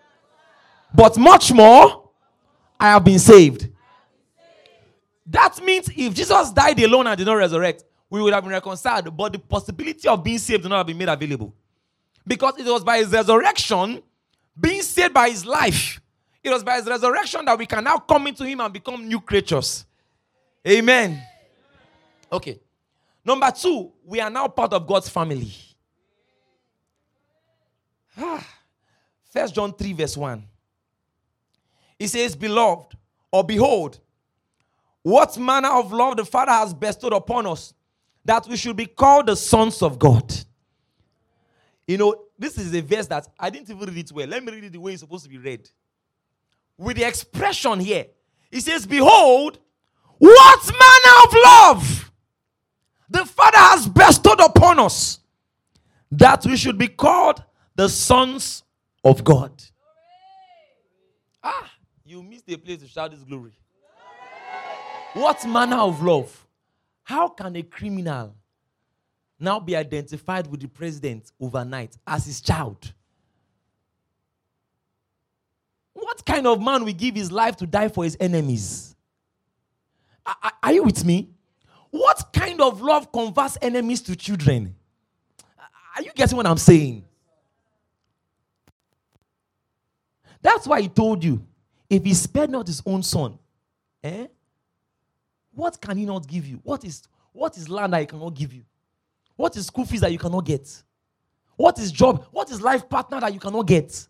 But much more, I have been saved. That means if Jesus died alone and did not resurrect, we would have been reconciled. But the possibility of being saved did not have been made available. Because it was by his resurrection, being saved by his life. It was by his resurrection that we can now come into him and become new creatures. Amen. Okay. Number 2, we are now part of God's family. 1 John 3 verse 1. It says, beloved, or behold, what manner of love the Father has bestowed upon us, that we should be called the sons of God. You know, this is a verse that I didn't even read it well. Let me read it the way it's supposed to be read. With the expression here, it says, behold, what manner of love the Father has bestowed upon us, that we should be called the sons of God. You missed a place to shout this glory. What manner of love? How can a criminal now be identified with the president overnight as his child? What kind of man will give his life to die for his enemies? Are you with me? What kind of love converts enemies to children? Are you getting what I'm saying? That's why he told you, if he spared not his own son, Eh? What can he not give you? What is land that he cannot give you? What is school fees that you cannot get? What is job? What is life partner that you cannot get?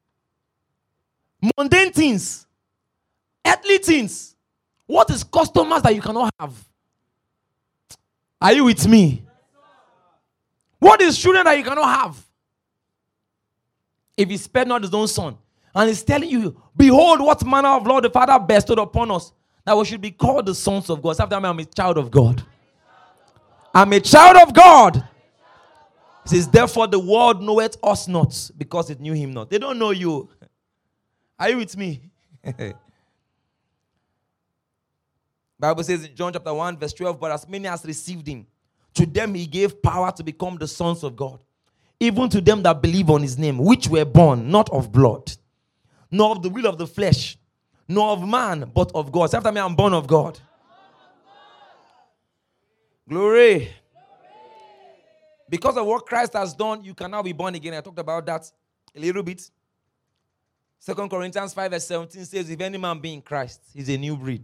Mundane things. Earthly things. What is customers that you cannot have? Are you with me? What is children that you cannot have? If he spared not his own son, and he's telling you, behold, what manner of love the Father bestowed upon us, that we should be called the sons of God. After I'm a child of God. I'm a child of God. He says, therefore the world knoweth us not, because it knew him not. They don't know you. Are you with me? Bible says in John chapter 1, verse 12, but as many as received him, to them he gave power to become the sons of God, even to them that believe on his name, which were born not of blood, nor of the will of the flesh, nor of man, but of God. Say after me, I'm born of God. Glory. Because of what Christ has done, you can now be born again. I talked about that a little bit. 2 Corinthians 5 verse 17 says, if any man be in Christ, he's a new breed.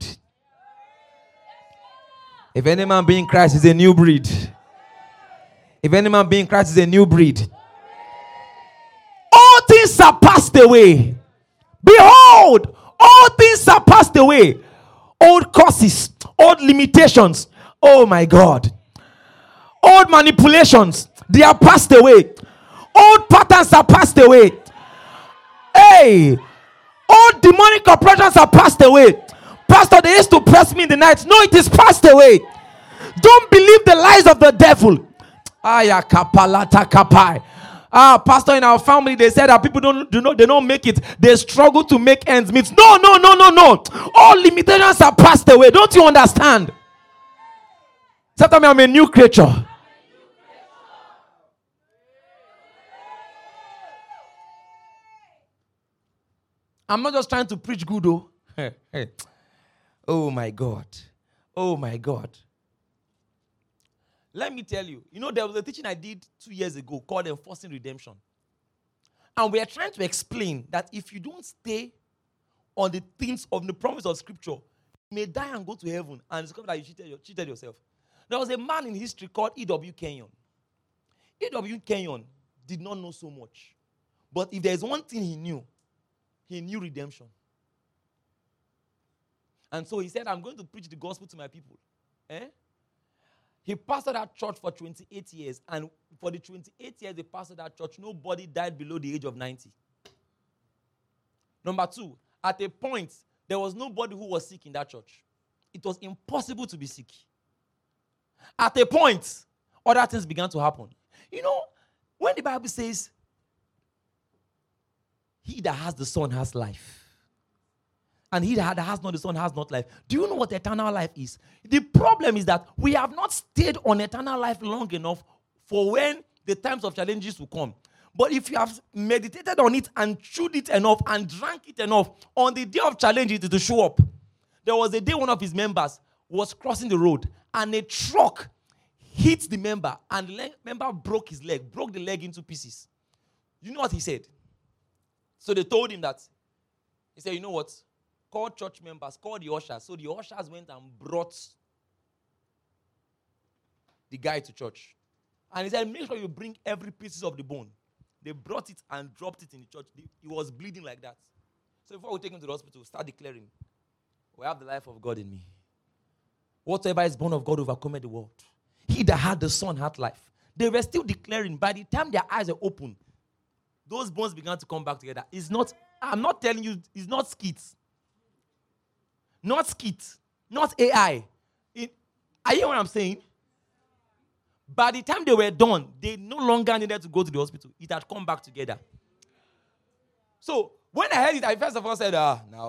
If any man be in Christ, he's a new breed. If any man be in Christ, he's a new breed. All things are passed away. Behold, all things are passed away. Old curses, old limitations. Oh my God. Old manipulations, they are passed away. Old patterns are passed away. Hey, old demonic operations are passed away. Pastor, they used to press me in the night. No, it is passed away. Don't believe the lies of the devil. Pastor, in our family, they said that people they don't make it. They struggle to make ends meet. No. All limitations are passed away. Don't you understand? Sometimes I'm a new creature. I'm not just trying to preach good, though. Oh my God. Oh my God. Let me tell you, there was a teaching I did 2 years ago called Enforcing Redemption. And we are trying to explain that if you don't stay on the things of the promise of Scripture, you may die and go to heaven and discover that you cheated yourself. There was a man in history called E.W. Kenyon. E.W. Kenyon did not know so much. But if there is one thing he knew redemption. And so he said, I'm going to preach the gospel to my people. He pastored that church for 28 years. And for the 28 years he pastored that church, nobody died below the age of 90. Number 2, at a point, there was nobody who was sick in that church. It was impossible to be sick. At a point, other things began to happen. When the Bible says, he that has the Son has life, and he that has not the Son has not life. Do you know what eternal life is? The problem is that we have not stayed on eternal life long enough for when the times of challenges will come. But if you have meditated on it and chewed it enough and drank it enough, on the day of challenge it will show up. There was a day one of his members was crossing the road and a truck hit the member and the member broke the leg into pieces. You know what he said? So they told him that. He said, you know what? Call church members, call the ushers. So the ushers went and brought the guy to church. And he said, make sure you bring every piece of the bone. They brought it and dropped it in the church. He was bleeding like that. So before we take him to the hospital, start declaring, we have the life of God in me. Whatever is born of God overcometh the world. He that had the Son had life. They were still declaring. By the time their eyes were open, those bones began to come back together. I'm not telling you, it's not skits. Not skits. Not AI. Are you hearing what I'm saying? By the time they were done, they no longer needed to go to the hospital. It had come back together. So, when I heard it, I first of all said,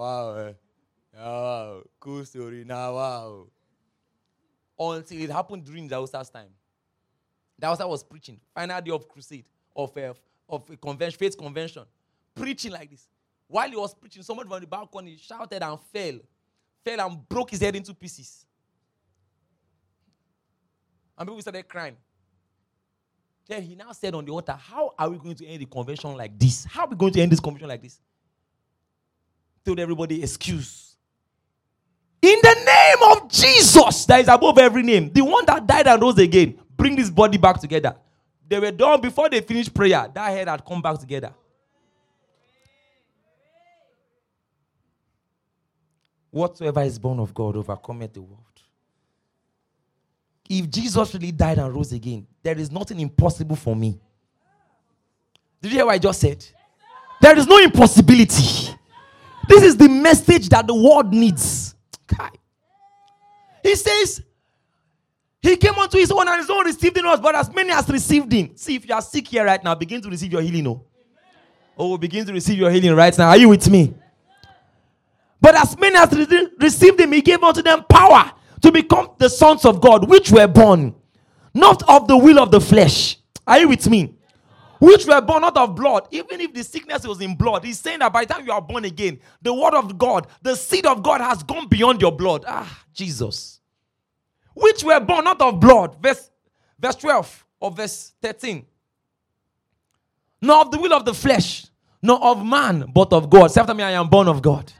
cool story, wow. Until it happened during the Hausa's time. The Hausa was preaching. Final day of crusade, of a convention, faith convention. Preaching like this. While he was preaching, somebody from the balcony shouted and fell and broke his head into pieces. And people started crying. Then he now said on the altar, how are we going to end the convention like this? How are we going to end this convention like this? Told everybody, excuse. In the name of Jesus, that is above every name, the one that died and rose again, bring this body back together. They were done before they finished prayer. That head had come back together. Whatsoever is born of God overcometh the world. If Jesus really died and rose again, there is nothing impossible for me. Did you hear what I just said? There is no impossibility. This is the message that the world needs. He says, he came unto his own and his own received him not, but as many as received him. See, if you are sick here right now, begin to receive your healing. Begin to receive your healing right now. Are you with me? But as many as received him, he gave unto them power to become the sons of God, which were born, not of the will of the flesh. Are you with me? Which were born not of blood. Even if the sickness was in blood, he's saying that by the time you are born again, the word of God, the seed of God has gone beyond your blood. Jesus. Which were born not of blood. Verse 12 or verse 13. Nor of the will of the flesh, nor of man, but of God. Say after me, I am born of God.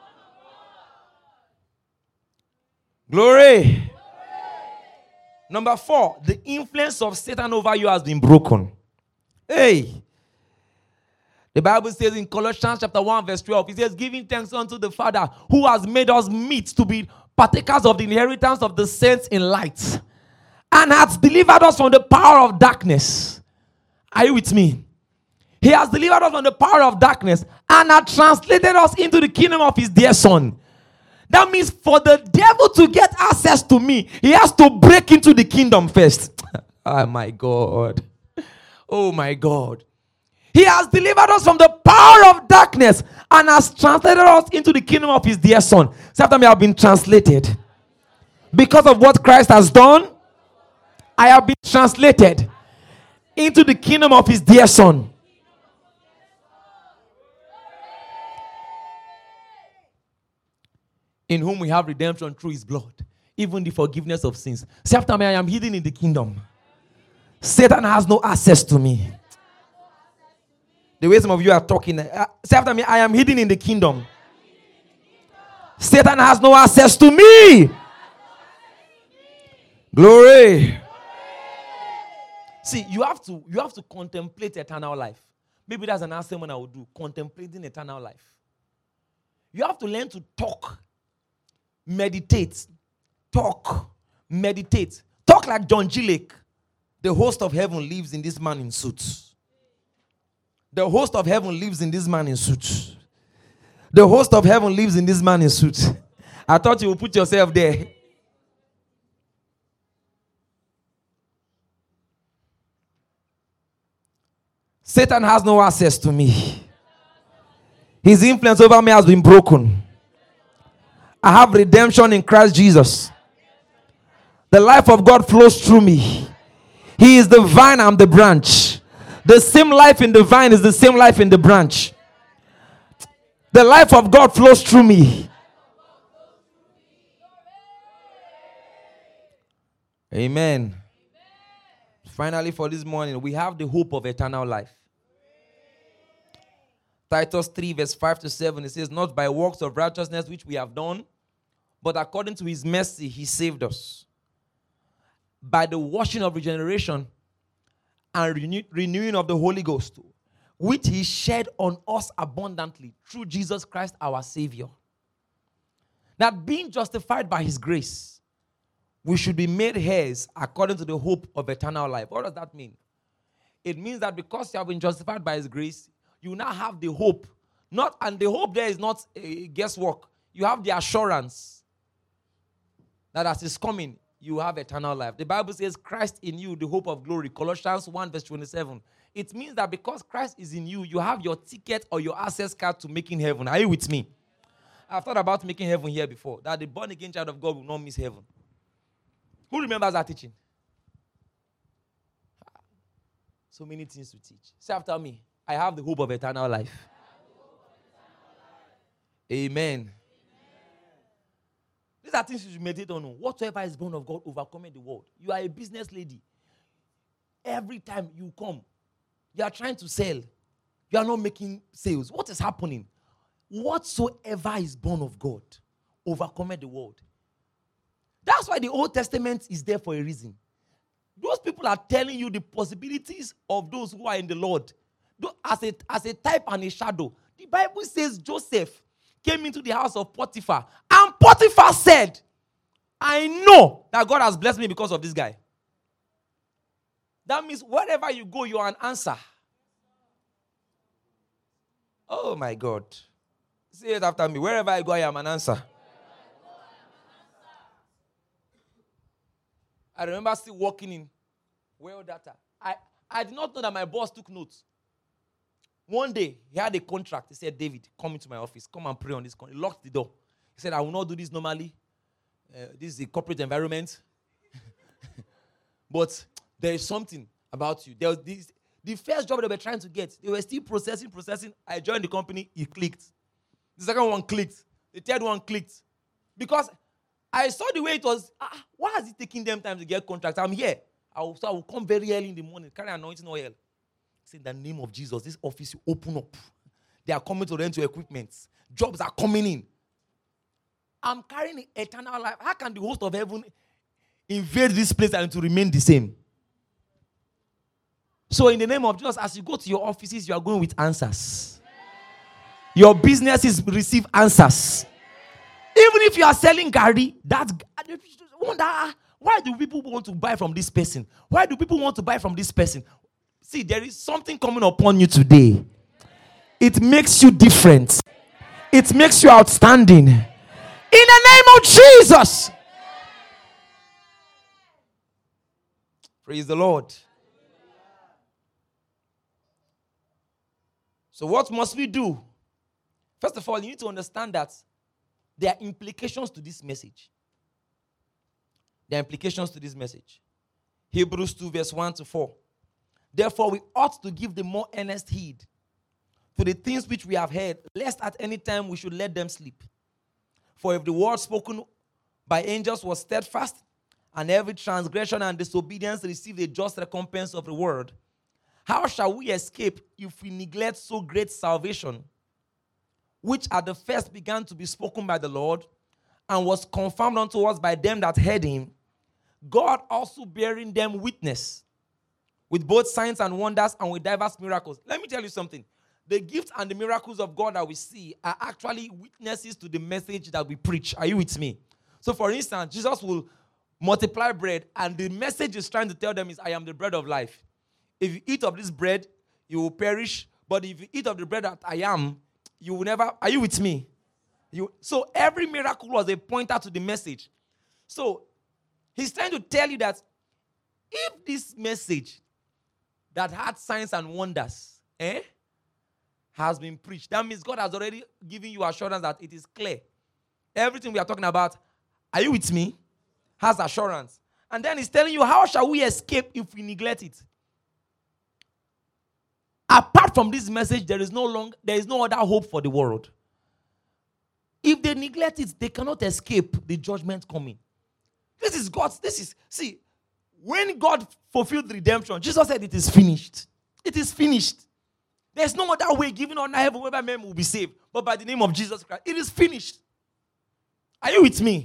Glory. Number 4, the influence of Satan over you has been broken. Hey. The Bible says in Colossians chapter 1 verse 12, it says, giving thanks unto the Father who has made us meet to be partakers of the inheritance of the saints in light, and has delivered us from the power of darkness. Are you with me? He has delivered us from the power of darkness and has translated us into the kingdom of his dear Son. That means for the devil to get access to me, he has to break into the kingdom first. Oh my God. Oh my God. He has delivered us from the power of darkness and has translated us into the kingdom of his dear Son. So after me, I have been translated. Because of what Christ has done, I have been translated into the kingdom of his dear Son. In whom we have redemption through his blood, even the forgiveness of sins. Say after me, I am hidden in the kingdom. Satan has no access to me. The way some of you are talking. Say after me, I am hidden in the kingdom. Satan has no access to me. Glory. See, you have to contemplate eternal life. Maybe that's an answer I will do. Contemplating eternal life. You have to learn to talk. Meditate. Talk. Meditate. Talk like John G. Lake. The host of heaven lives in this man in suits. The host of heaven lives in this man in suits. The host of heaven lives in this man in suits. I thought you would put yourself there. Satan has no access to me. His influence over me has been broken. I have redemption in Christ Jesus. The life of God flows through me. He is the vine, I'm the branch. The same life in the vine is the same life in the branch. The life of God flows through me. Amen. Finally, for this morning, we have the hope of eternal life. Titus 3 verse 5 to 7, it says, not by works of righteousness which we have done, but according to his mercy, he saved us by the washing of regeneration and renewing of the Holy Ghost, which he shed on us abundantly through Jesus Christ our Savior. That being justified by his grace, we should be made heirs according to the hope of eternal life. What does that mean? It means that because you have been justified by his grace, you now have the hope. And the hope there is not guesswork. You have the assurance that as he's coming, you have eternal life. The Bible says Christ in you, the hope of glory. Colossians 1 verse 27. It means that because Christ is in you, you have your ticket or your access card to making heaven. Are you with me? I've thought about making heaven here before. That the born again child of God will not miss heaven. Who remembers that teaching? So many things to teach. Say after me, I have the hope of eternal life. Amen. These are things you should meditate on. Whatsoever is born of God overcoming the world. You are a business lady. Every time you come, you are trying to sell. You are not making sales. What is happening? Whatsoever is born of God overcometh the world. That's why the Old Testament is there for a reason. Those people are telling you the possibilities of those who are in the Lord. As a type and a shadow. The Bible says Joseph came into the house of Potiphar. And Potiphar said, I know that God has blessed me because of this guy. That means wherever you go, you are an answer. Oh my God. Say it after me. Wherever I go, I am an answer. I remember still working in Well Data. I did not know that my boss took notes. One day, he had a contract. He said, David, come into my office. Come and pray on this contract. He locked the door. He said, I will not do this normally. This is a corporate environment. But there is something about you. There was the first job they were trying to get, they were still processing. I joined the company, it clicked. The second one clicked. The third one clicked. Because I saw the way it was. Why is it taking them time to get contracts? I'm here. I will come very early in the morning, carry anointing oil. Say, in the name of Jesus, this office will open up. They are coming to rent your equipment. Jobs are coming in. I'm carrying eternal life. How can the host of heaven invade this place and to remain the same? So in the name of Jesus, as you go to your offices, you are going with answers. Your businesses receive answers. Even if you are selling Gary, wonder, why do people want to buy from this person? Why do people want to buy from this person? See, there is something coming upon you today. It makes you different. It makes you outstanding. In the name of Jesus. Praise the Lord. So what must we do? First of all, you need to understand that there are implications to this message. There are implications to this message. Hebrews 2 verse 1 to 4. Therefore, we ought to give the more earnest heed to the things which we have heard, lest at any time we should let them sleep. For if the word spoken by angels was steadfast, and every transgression and disobedience received a just recompense of the word, how shall we escape if we neglect so great salvation, which at the first began to be spoken by the Lord, and was confirmed unto us by them that heard him, God also bearing them witness, with both signs and wonders and with diverse miracles. Let me tell you something. The gifts and the miracles of God that we see are actually witnesses to the message that we preach. Are you with me? So for instance, Jesus will multiply bread, and the message is trying to tell them is, I am the bread of life. If you eat of this bread, you will perish. But if you eat of the bread that I am, you will never. Are you with me? So every miracle was a pointer to the message. So he's trying to tell you that if this message that had signs and wonders has been preached, that means God has already given you assurance that it is clear. Everything we are talking about, are you with me? Has assurance. And then he's telling you, how shall we escape if we neglect it? Apart from this message, there is no other hope for the world. If they neglect it, they cannot escape the judgment coming. See, when God fulfilled the redemption, Jesus said it is finished. It is finished. There's no other way given on heaven whereby men will be saved, but by the name of Jesus Christ. It is finished. Are you with me?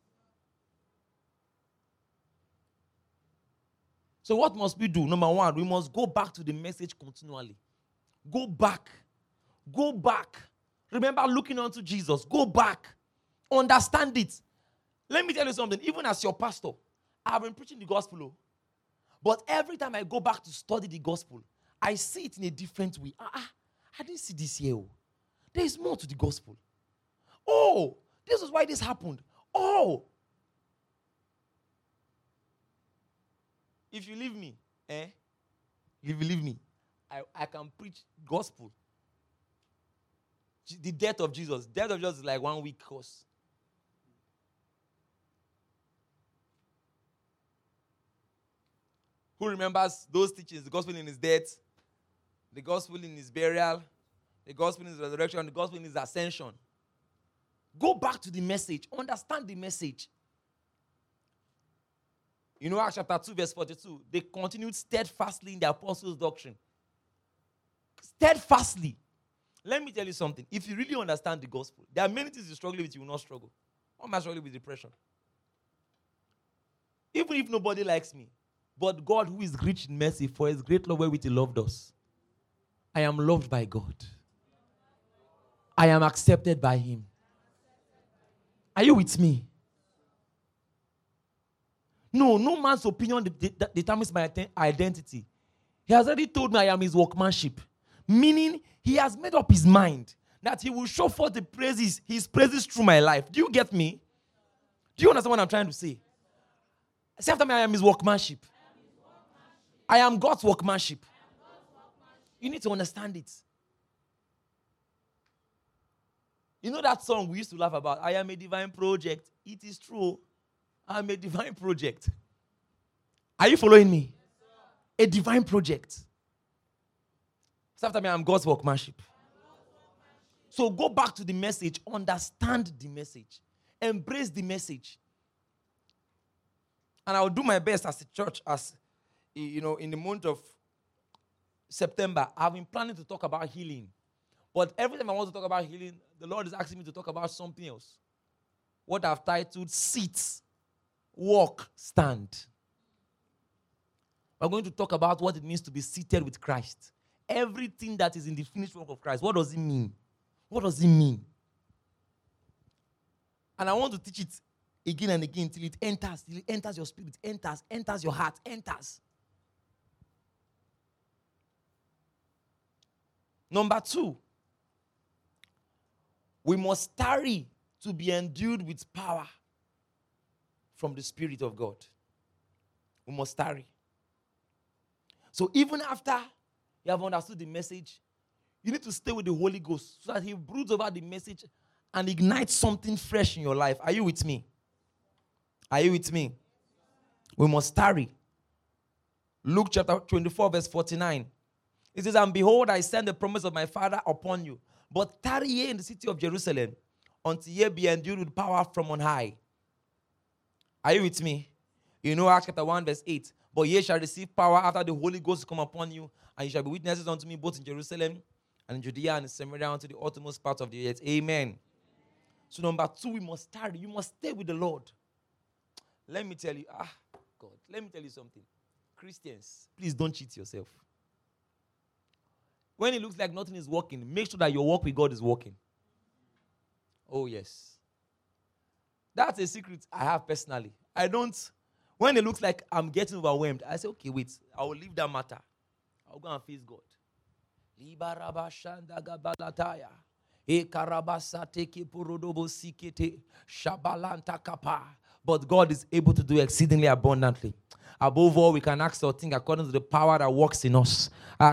So what must we do? Number one, we must go back to the message continually. Go back. Go back. Remember looking unto Jesus. Go back. Understand it. Let me tell you something. Even as your pastor, I've been preaching the gospel. But every time I go back to study the gospel, I see it in a different way. I didn't see this here. There is more to the gospel. Oh, this is why this happened. Oh. If you leave me, if you leave me, I can preach gospel. The death of Jesus. Death of Jesus is like 1 week course. Who remembers those teachings? The gospel in his death, the gospel in his burial, the gospel in his resurrection, the gospel in his ascension. Go back to the message. Understand the message. You know, Acts chapter 2, verse 42. They continued steadfastly in the apostles' doctrine. Steadfastly. Let me tell you something. If you really understand the gospel, there are many things you struggle with, you will not struggle. Why am I struggling with depression? Even if nobody likes me, but God, who is rich in mercy, for his great love wherewith he loved us, I am loved by God. I am accepted by him. Are you with me? No man's opinion determines my identity. He has already told me I am his workmanship. Meaning, he has made up his mind that he will show forth his praises through my life. Do you get me? Do you understand what I'm trying to say? Say after me, I am his workmanship. I am God's workmanship. You need to understand it. You know that song we used to laugh about? I am a divine project. It is true. I am a divine project. Are you following me? A divine project. Say after me, I am God's workmanship. So go back to the message. Understand the message. Embrace the message. And I will do my best as a church, as you know, in the month of September, I've been planning to talk about healing. But every time I want to talk about healing, the Lord is asking me to talk about something else. What I've titled, Sit, Walk, Stand. We're going to talk about what it means to be seated with Christ. Everything that is in the finished work of Christ. What does it mean? What does it mean? And I want to teach it again and again till it enters your spirit, enters your heart, enters. Number 2, we must tarry to be endued with power from the Spirit of God. We must tarry. So even after you have understood the message, you need to stay with the Holy Ghost so that he broods over the message and ignites something fresh in your life. Are you with me? Are you with me? We must tarry. Luke chapter 24, verse 49. It says, and behold, I send the promise of my Father upon you. But tarry ye in the city of Jerusalem until ye be endued with power from on high. Are you with me? You know Acts chapter 1, verse 8. But ye shall receive power after the Holy Ghost come upon you, and ye shall be witnesses unto me both in Jerusalem and in Judea and in Samaria unto the uttermost part of the earth. Amen. So number 2, we must tarry. You must stay with the Lord. Let me tell you, let me tell you something. Christians, please don't cheat yourself. When it looks like nothing is working, make sure that your walk with God is working. Oh, yes. That's a secret I have personally. When it looks like I'm getting overwhelmed, I say, okay, wait, I will leave that matter. I'll go and face God. But God is able to do exceedingly abundantly. Above all, we can ask or think according to the power that works in us. For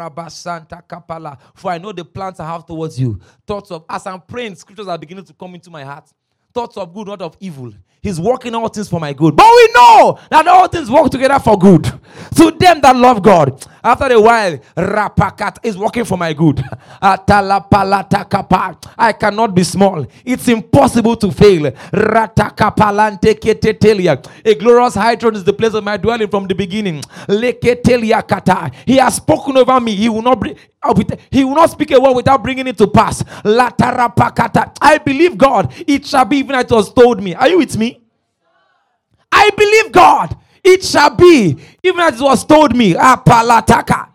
I know the plans I have towards you. Thoughts of, as I'm praying, scriptures are beginning to come into my heart. Thoughts of good, not of evil. He's working all things for my good. But we know that all things work together for good. To them that love God. After a while, Rapakat is working for my good. I cannot be small. It's impossible to fail. A glorious high throne is the place of my dwelling from the beginning. He has spoken over me. He will not speak a word without bringing it to pass. I believe God. It shall be even as it was told me. Are you with me? I believe God. It shall be even as it was told me. I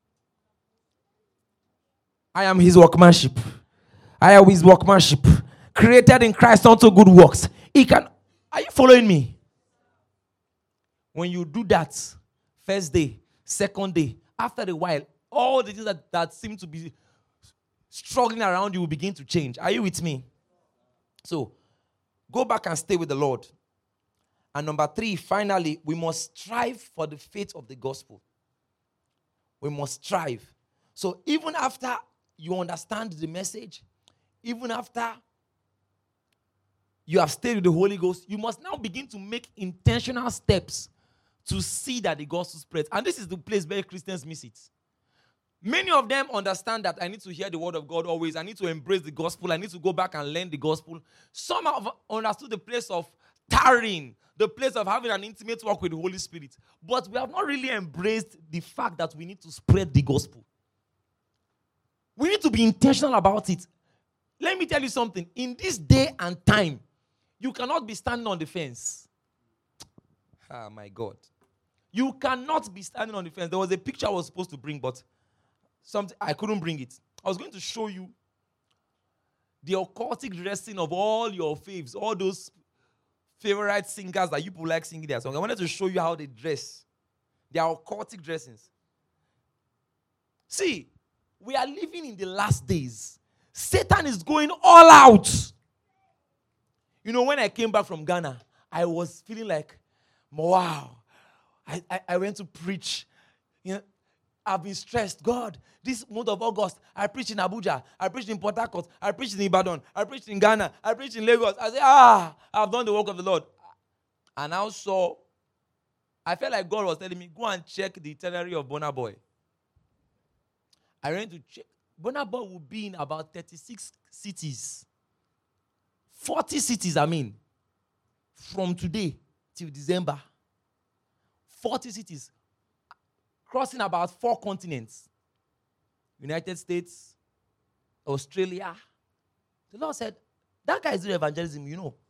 am his workmanship. I am his workmanship. Created in Christ unto good works. Are you following me? When you do that, first day, second day, after a while, all the things that seem to be struggling around you will begin to change. Are you with me? So, go back and stay with the Lord. And number 3, finally, we must strive for the faith of the gospel. We must strive. So even after you understand the message, even after you have stayed with the Holy Ghost, you must now begin to make intentional steps to see that the gospel spreads. And this is the place where Christians miss it. Many of them understand that I need to hear the word of God always. I need to embrace the gospel. I need to go back and learn the gospel. Some have understood the place of tarrying, the place of having an intimate walk with the Holy Spirit. But we have not really embraced the fact that we need to spread the gospel. We need to be intentional about it. Let me tell you something. In this day and time, You cannot be standing on the fence. Ah, my God. You cannot be standing on the fence. There was a picture I was supposed to bring, but I couldn't bring it. I was going to show you the occultic dressing of all your faves, all those favorite singers that you people like singing their songs. I wanted to show you how they dress. Their occultic dressings. See, we are living in the last days. Satan is going all out. You know, when I came back from Ghana, I was feeling like, wow, I went to preach. You know, I've been stressed. God, this month of August, I preached in Abuja, I preached in Port Harcourt, I preached in Ibadan, I preached in Ghana, I preached in Lagos. I said, I've done the work of the Lord. And I felt like God was telling me, go and check the itinerary of Burna Boy. I went to check. Burna Boy will be in about 36 cities. 40 cities, from today till December. 40 cities. Crossing about 4 continents. United States, Australia. The Lord said, that guy is doing evangelism, you know.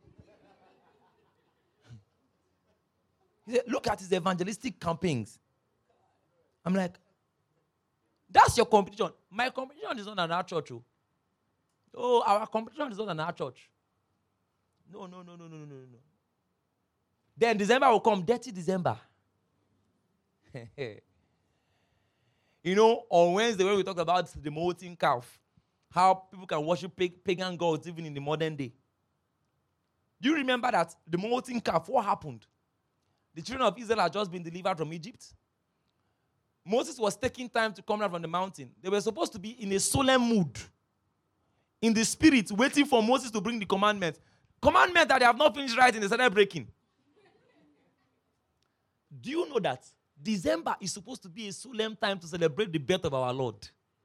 He said, look at his evangelistic campaigns. I'm like, that's your competition. My competition is not an our church. Oh, our competition is not an our church. No. Then December will come, dirty December. You know, on Wednesday when we talk about the molten calf, how people can worship pagan gods even in the modern day. Do you remember that the molten calf, what happened? The children of Israel had just been delivered from Egypt. Moses was taking time to come down from the mountain. They were supposed to be in a solemn mood, in the spirit, waiting for Moses to bring the commandment. Commandment that they have not finished writing, they started breaking. Do you know that December is supposed to be a solemn time to celebrate the birth of our Lord?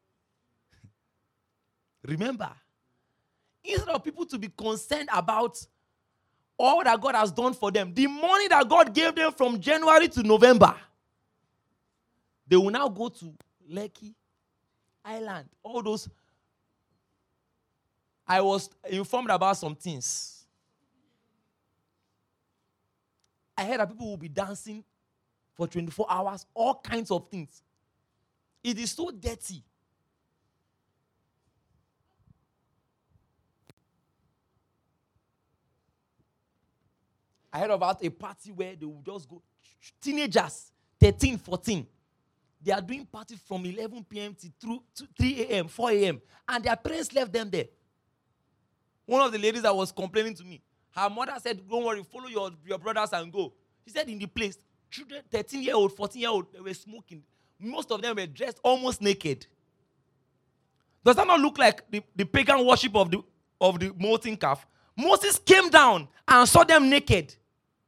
Remember, instead of people to be concerned about all that God has done for them, the money that God gave them from January to November, they will now go to Lekki Island, all those. I was informed about some things. I heard that people will be dancing for 24 hours, all kinds of things. It is so dirty. I heard about a party where they will just go, teenagers, 13, 14. They are doing party from 11 p.m. to 3 a.m., 4 a.m. And their parents left them there. One of the ladies that was complaining to me, her mother said, don't worry, follow your brothers and go. She said in the place, children, 13-year-old, 14-year-old, they were smoking. Most of them were dressed almost naked. Does that not look like the pagan worship of the molten calf? Moses came down and saw them naked.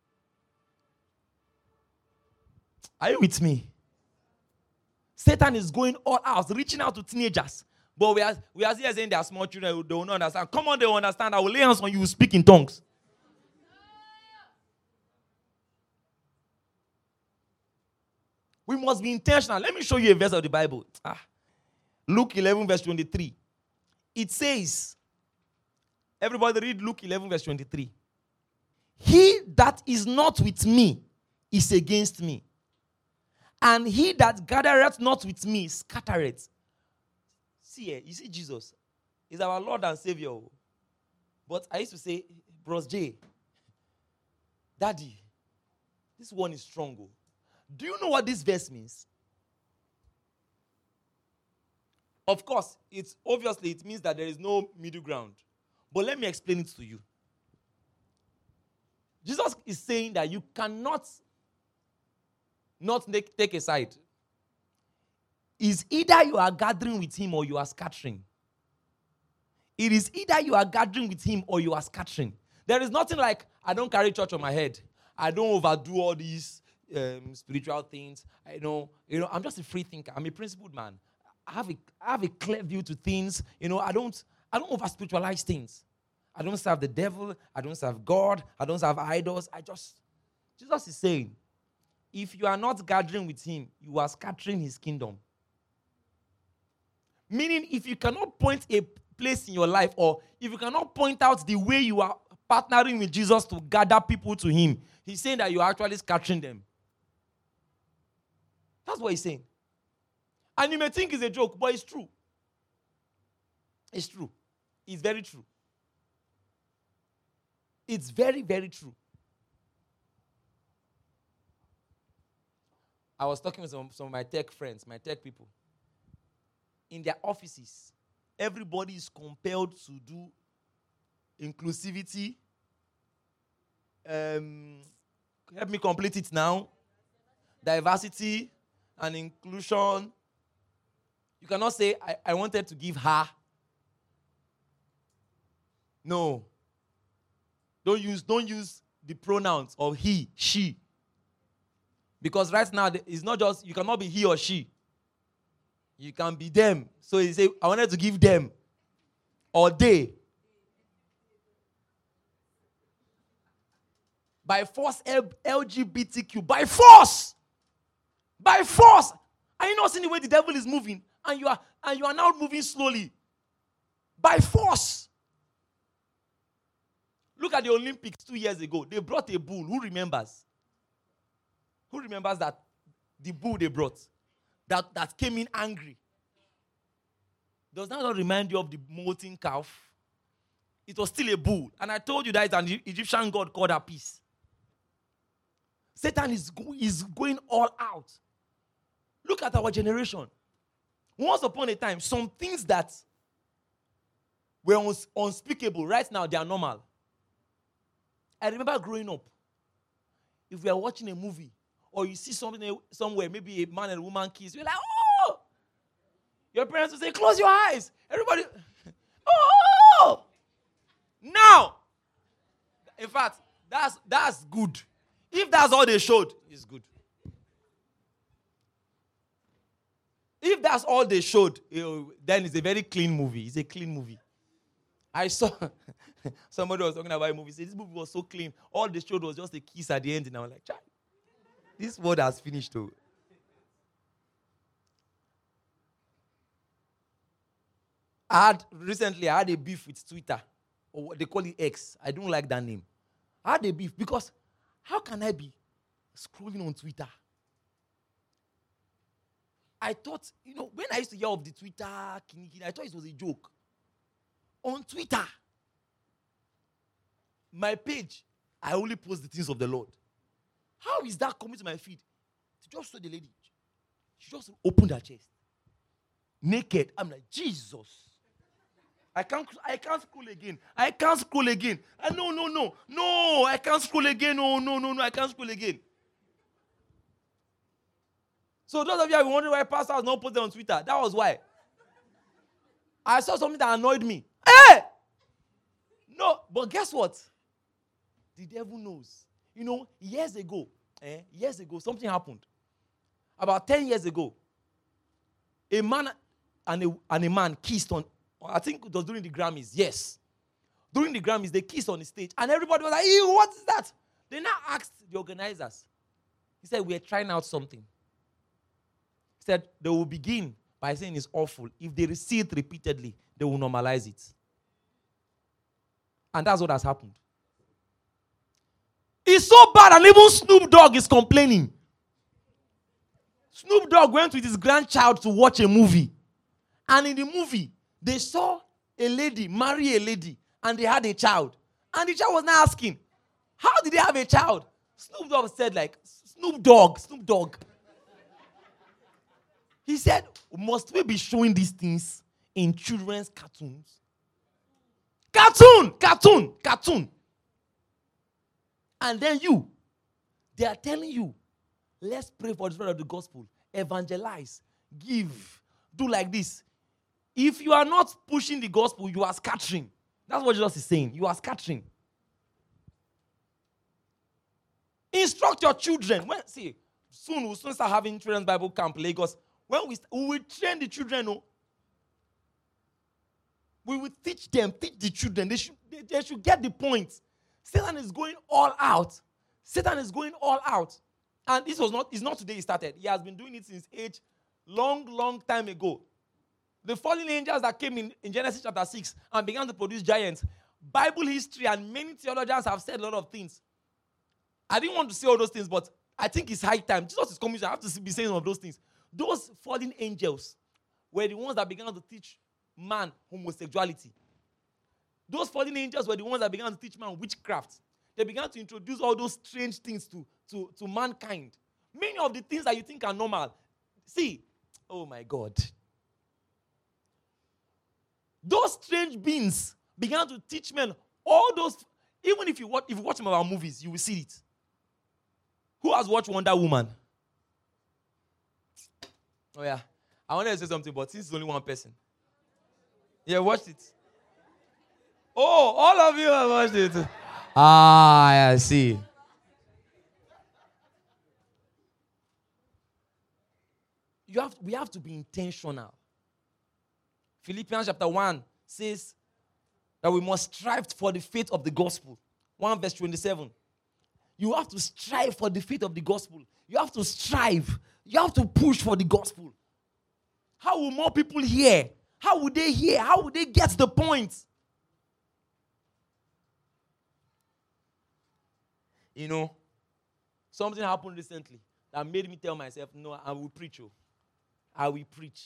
Are you with me? Satan is going all out, reaching out to teenagers. But we are here saying they are small children, they will not understand. Come on, they will understand. I will lay hands on you, speak in tongues. We must be intentional. Let me show you a verse of the Bible. Luke 11, verse 23. It says, everybody read Luke 11, verse 23. He that is not with me is against me. And he that gathereth not with me scattereth. See, you see Jesus is our Lord and Savior. But I used to say, Bros J, Daddy, this one is strong. Do you know what this verse means? Of course, it means that there is no middle ground. But let me explain it to you. Jesus is saying that you cannot not take a side. Is either you are gathering with him or you are scattering. It is either you are gathering with him or you are scattering. There is nothing like, I don't carry church on my head. I don't overdo all these spiritual things. I'm just a free thinker. I'm a principled man. I have a clear view to things. I don't over spiritualize things. I don't serve the devil. I don't serve God. I don't serve idols. Jesus is saying, if you are not gathering with him, you are scattering his kingdom. Meaning, if you cannot point a place in your life, or if you cannot point out the way you are partnering with Jesus to gather people to him. He's saying that you're actually scattering them. That's what he's saying. And you may think it's a joke, but it's true. It's true. It's very true. It's very, very true. I was talking with some of my tech friends, my tech people. In their offices, everybody is compelled to do inclusivity. Help me complete it now. Diversity and inclusion. You cannot say, I wanted to give her. No. Don't use the pronouns of he, she. Because right now, it's not just, you cannot be he or she. You can be them. So you say, I wanted to give them. Or they. By force, LGBTQ. By force! By force! Are you not seeing the way the devil is moving? And you are now moving slowly. By force. Look at the Olympics 2 years ago. They brought a bull. Who remembers? Who remembers that the bull they brought? That came in angry. Does that not remind you of the molting calf? It was still a bull. And I told you that it's an Egyptian god called Apis. Satan is going all out. Look at our generation. Once upon a time, some things that were unspeakable, right now they are normal. I remember growing up, if we are watching a movie, or you see something somewhere, maybe a man and a woman kiss, you're like, oh! Your parents will say, close your eyes. Everybody, oh! Now, in fact, that's good. If that's all they showed, it's good. If that's all they showed, then it's a very clean movie. It's a clean movie. I saw somebody was talking about a movie. Said this movie was so clean. All they showed was just a kiss at the end. And I was like, child, this world has finished too. Recently I had a beef with Twitter. Or they call it X. I don't like that name. I had a beef because how can I be scrolling on Twitter? I thought, when I used to hear of the Twitter, I thought it was a joke. On Twitter, my page, I only post the things of the Lord. How is that coming to my feed? Just saw the lady. She just opened her chest. Naked. I'm like, Jesus. I can't scroll again. I can't scroll again. No, I can't scroll again. No, I can't scroll again. So those of you have been wondering why Pastor has not posted on Twitter, that was why. I saw something that annoyed me. Hey! No, but guess what? The devil knows. Years ago, something happened. About 10 years ago, a man and a man kissed on, I think it was during the Grammys. Yes. During the Grammys, they kissed on the stage. And everybody was like, ew, what is that? They now asked the organizers. He said, we're trying out something. He said, they will begin by saying it's awful. If they see it repeatedly, they will normalize it. And that's what has happened. It's so bad, and even Snoop Dogg is complaining. Snoop Dogg went with his grandchild to watch a movie. And in the movie, they saw a lady marry a lady, and they had a child. And the child was now asking, how did they have a child? Snoop Dogg said, Snoop Dogg. He said, must we be showing these things in children's cartoons? Cartoon. And then they are telling you, let's pray for the spread of the gospel, evangelize, give, do like this. If you are not pushing the gospel, you are scattering. That's what Jesus is saying. You are scattering. Instruct your children. We'll soon start having children's Bible camp, Lagos. When we will train the children, we will teach the children. They should get the point. Satan is going all out. And it's not today he started. He has been doing it since long time ago. The fallen angels that came in Genesis chapter 6 and began to produce giants, Bible history and many theologians have said a lot of things. I didn't want to say all those things, but I think it's high time. Jesus is coming, so I have to be saying some of those things. Those fallen angels were the ones that began to teach man homosexuality. Those fallen angels were the ones that began to teach man witchcraft. They began to introduce all those strange things to mankind. Many of the things that you think are normal. See, oh my God. Those strange beings began to teach men all those. Even if you watch some of our movies, you will see it. Who has watched Wonder Woman? Oh yeah. I wanted to say something, but since it's only one person. Yeah, watched it. Oh, all of you have watched it. Ah, I see. We have to be intentional. Philippians chapter 1 says that we must strive for the faith of the gospel. 1 verse 27. You have to strive for the faith of the gospel. You have to strive. You have to push for the gospel. How will more people hear? How would they hear? How would they get the point? You know, something happened recently that made me tell myself, no, I will preach. I will preach.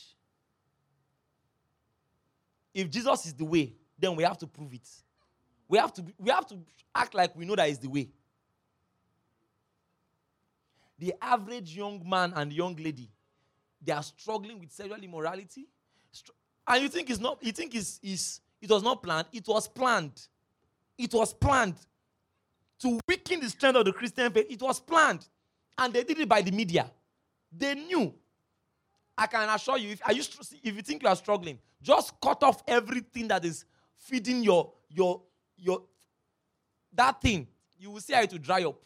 If Jesus is the way, then we have to prove it. We have to act like we know that is the way. The average young man and young lady, they are struggling with sexual immorality. And you think it's not, you think it was not planned. It was planned. It was planned to weaken the strength of the Christian faith. It was planned. And they did it by the media. They knew. I can assure you, if you think you are struggling, just cut off everything that is feeding your that thing. You will see how it will dry up.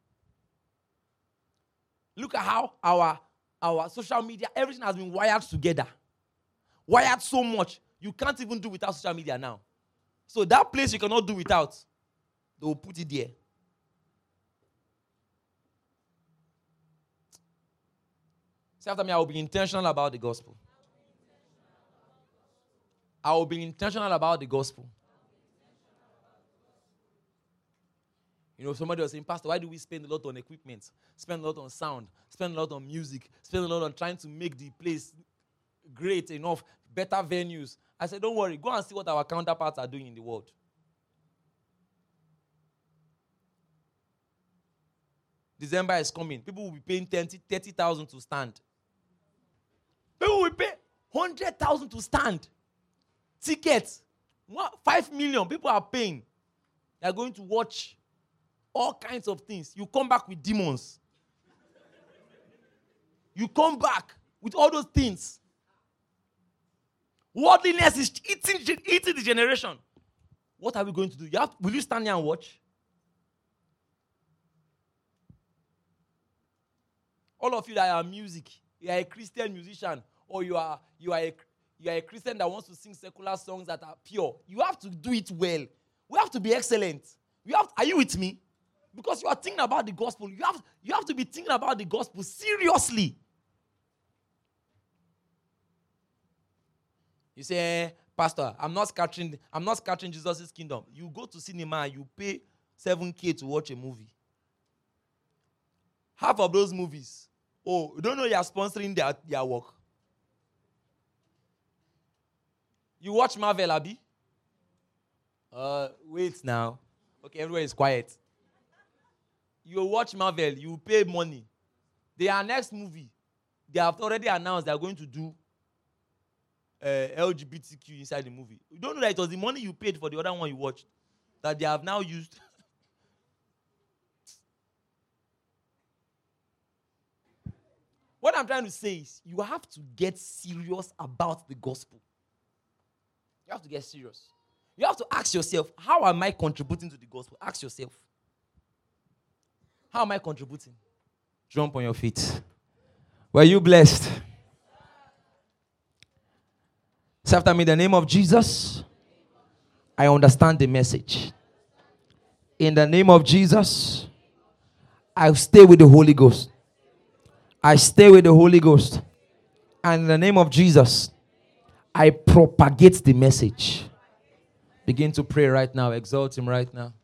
Look at how our social media, everything has been wired together. Wired so much, you can't even do without social media now. So that place you cannot do without, they will put it there. Say after me, I will be intentional about the gospel. I will be intentional about the gospel. You know, somebody was saying, Pastor, why do we spend a lot on equipment? Spend a lot on sound. Spend a lot on music. Spend a lot on trying to make the place great enough, better venues. I said, don't worry. Go and see what our counterparts are doing in the world. December is coming. People will be paying 30,000 to stand. People will pay 100,000 to stand. Tickets. 5 million people are paying. They are going to watch all kinds of things. You come back with demons. You come back with all those things. Worldliness is eating the generation. What are we going to do? Will you stand here and watch? All of you that are music, you are a Christian musician, or you are a Christian that wants to sing secular songs that are pure. You have to do it well. We have to be excellent. Are you with me? Because you are thinking about the gospel. You have to be thinking about the gospel seriously. You say, Pastor, I'm not scattering Jesus' kingdom. You go to cinema and you pay 7K to watch a movie. Half of those movies, you don't know you are sponsoring their work. You watch Marvel, Abi? Wait now. Okay, everywhere is quiet. You watch Marvel, you pay money. Their next movie, they have already announced they are going to do LGBTQ inside the movie. You don't know that it was the money you paid for the other one you watched that they have now used. What I'm trying to say is you have to get serious about the gospel. You have to get serious. You have to ask yourself, how am I contributing to the gospel? Ask yourself. How am I contributing? Jump on your feet. Were you blessed? Say after me, in the name of Jesus, I understand the message. In the name of Jesus, I stay with the Holy Ghost. I stay with the Holy Ghost. And in the name of Jesus, I propagate the message. Begin to pray right now. Exalt him right now.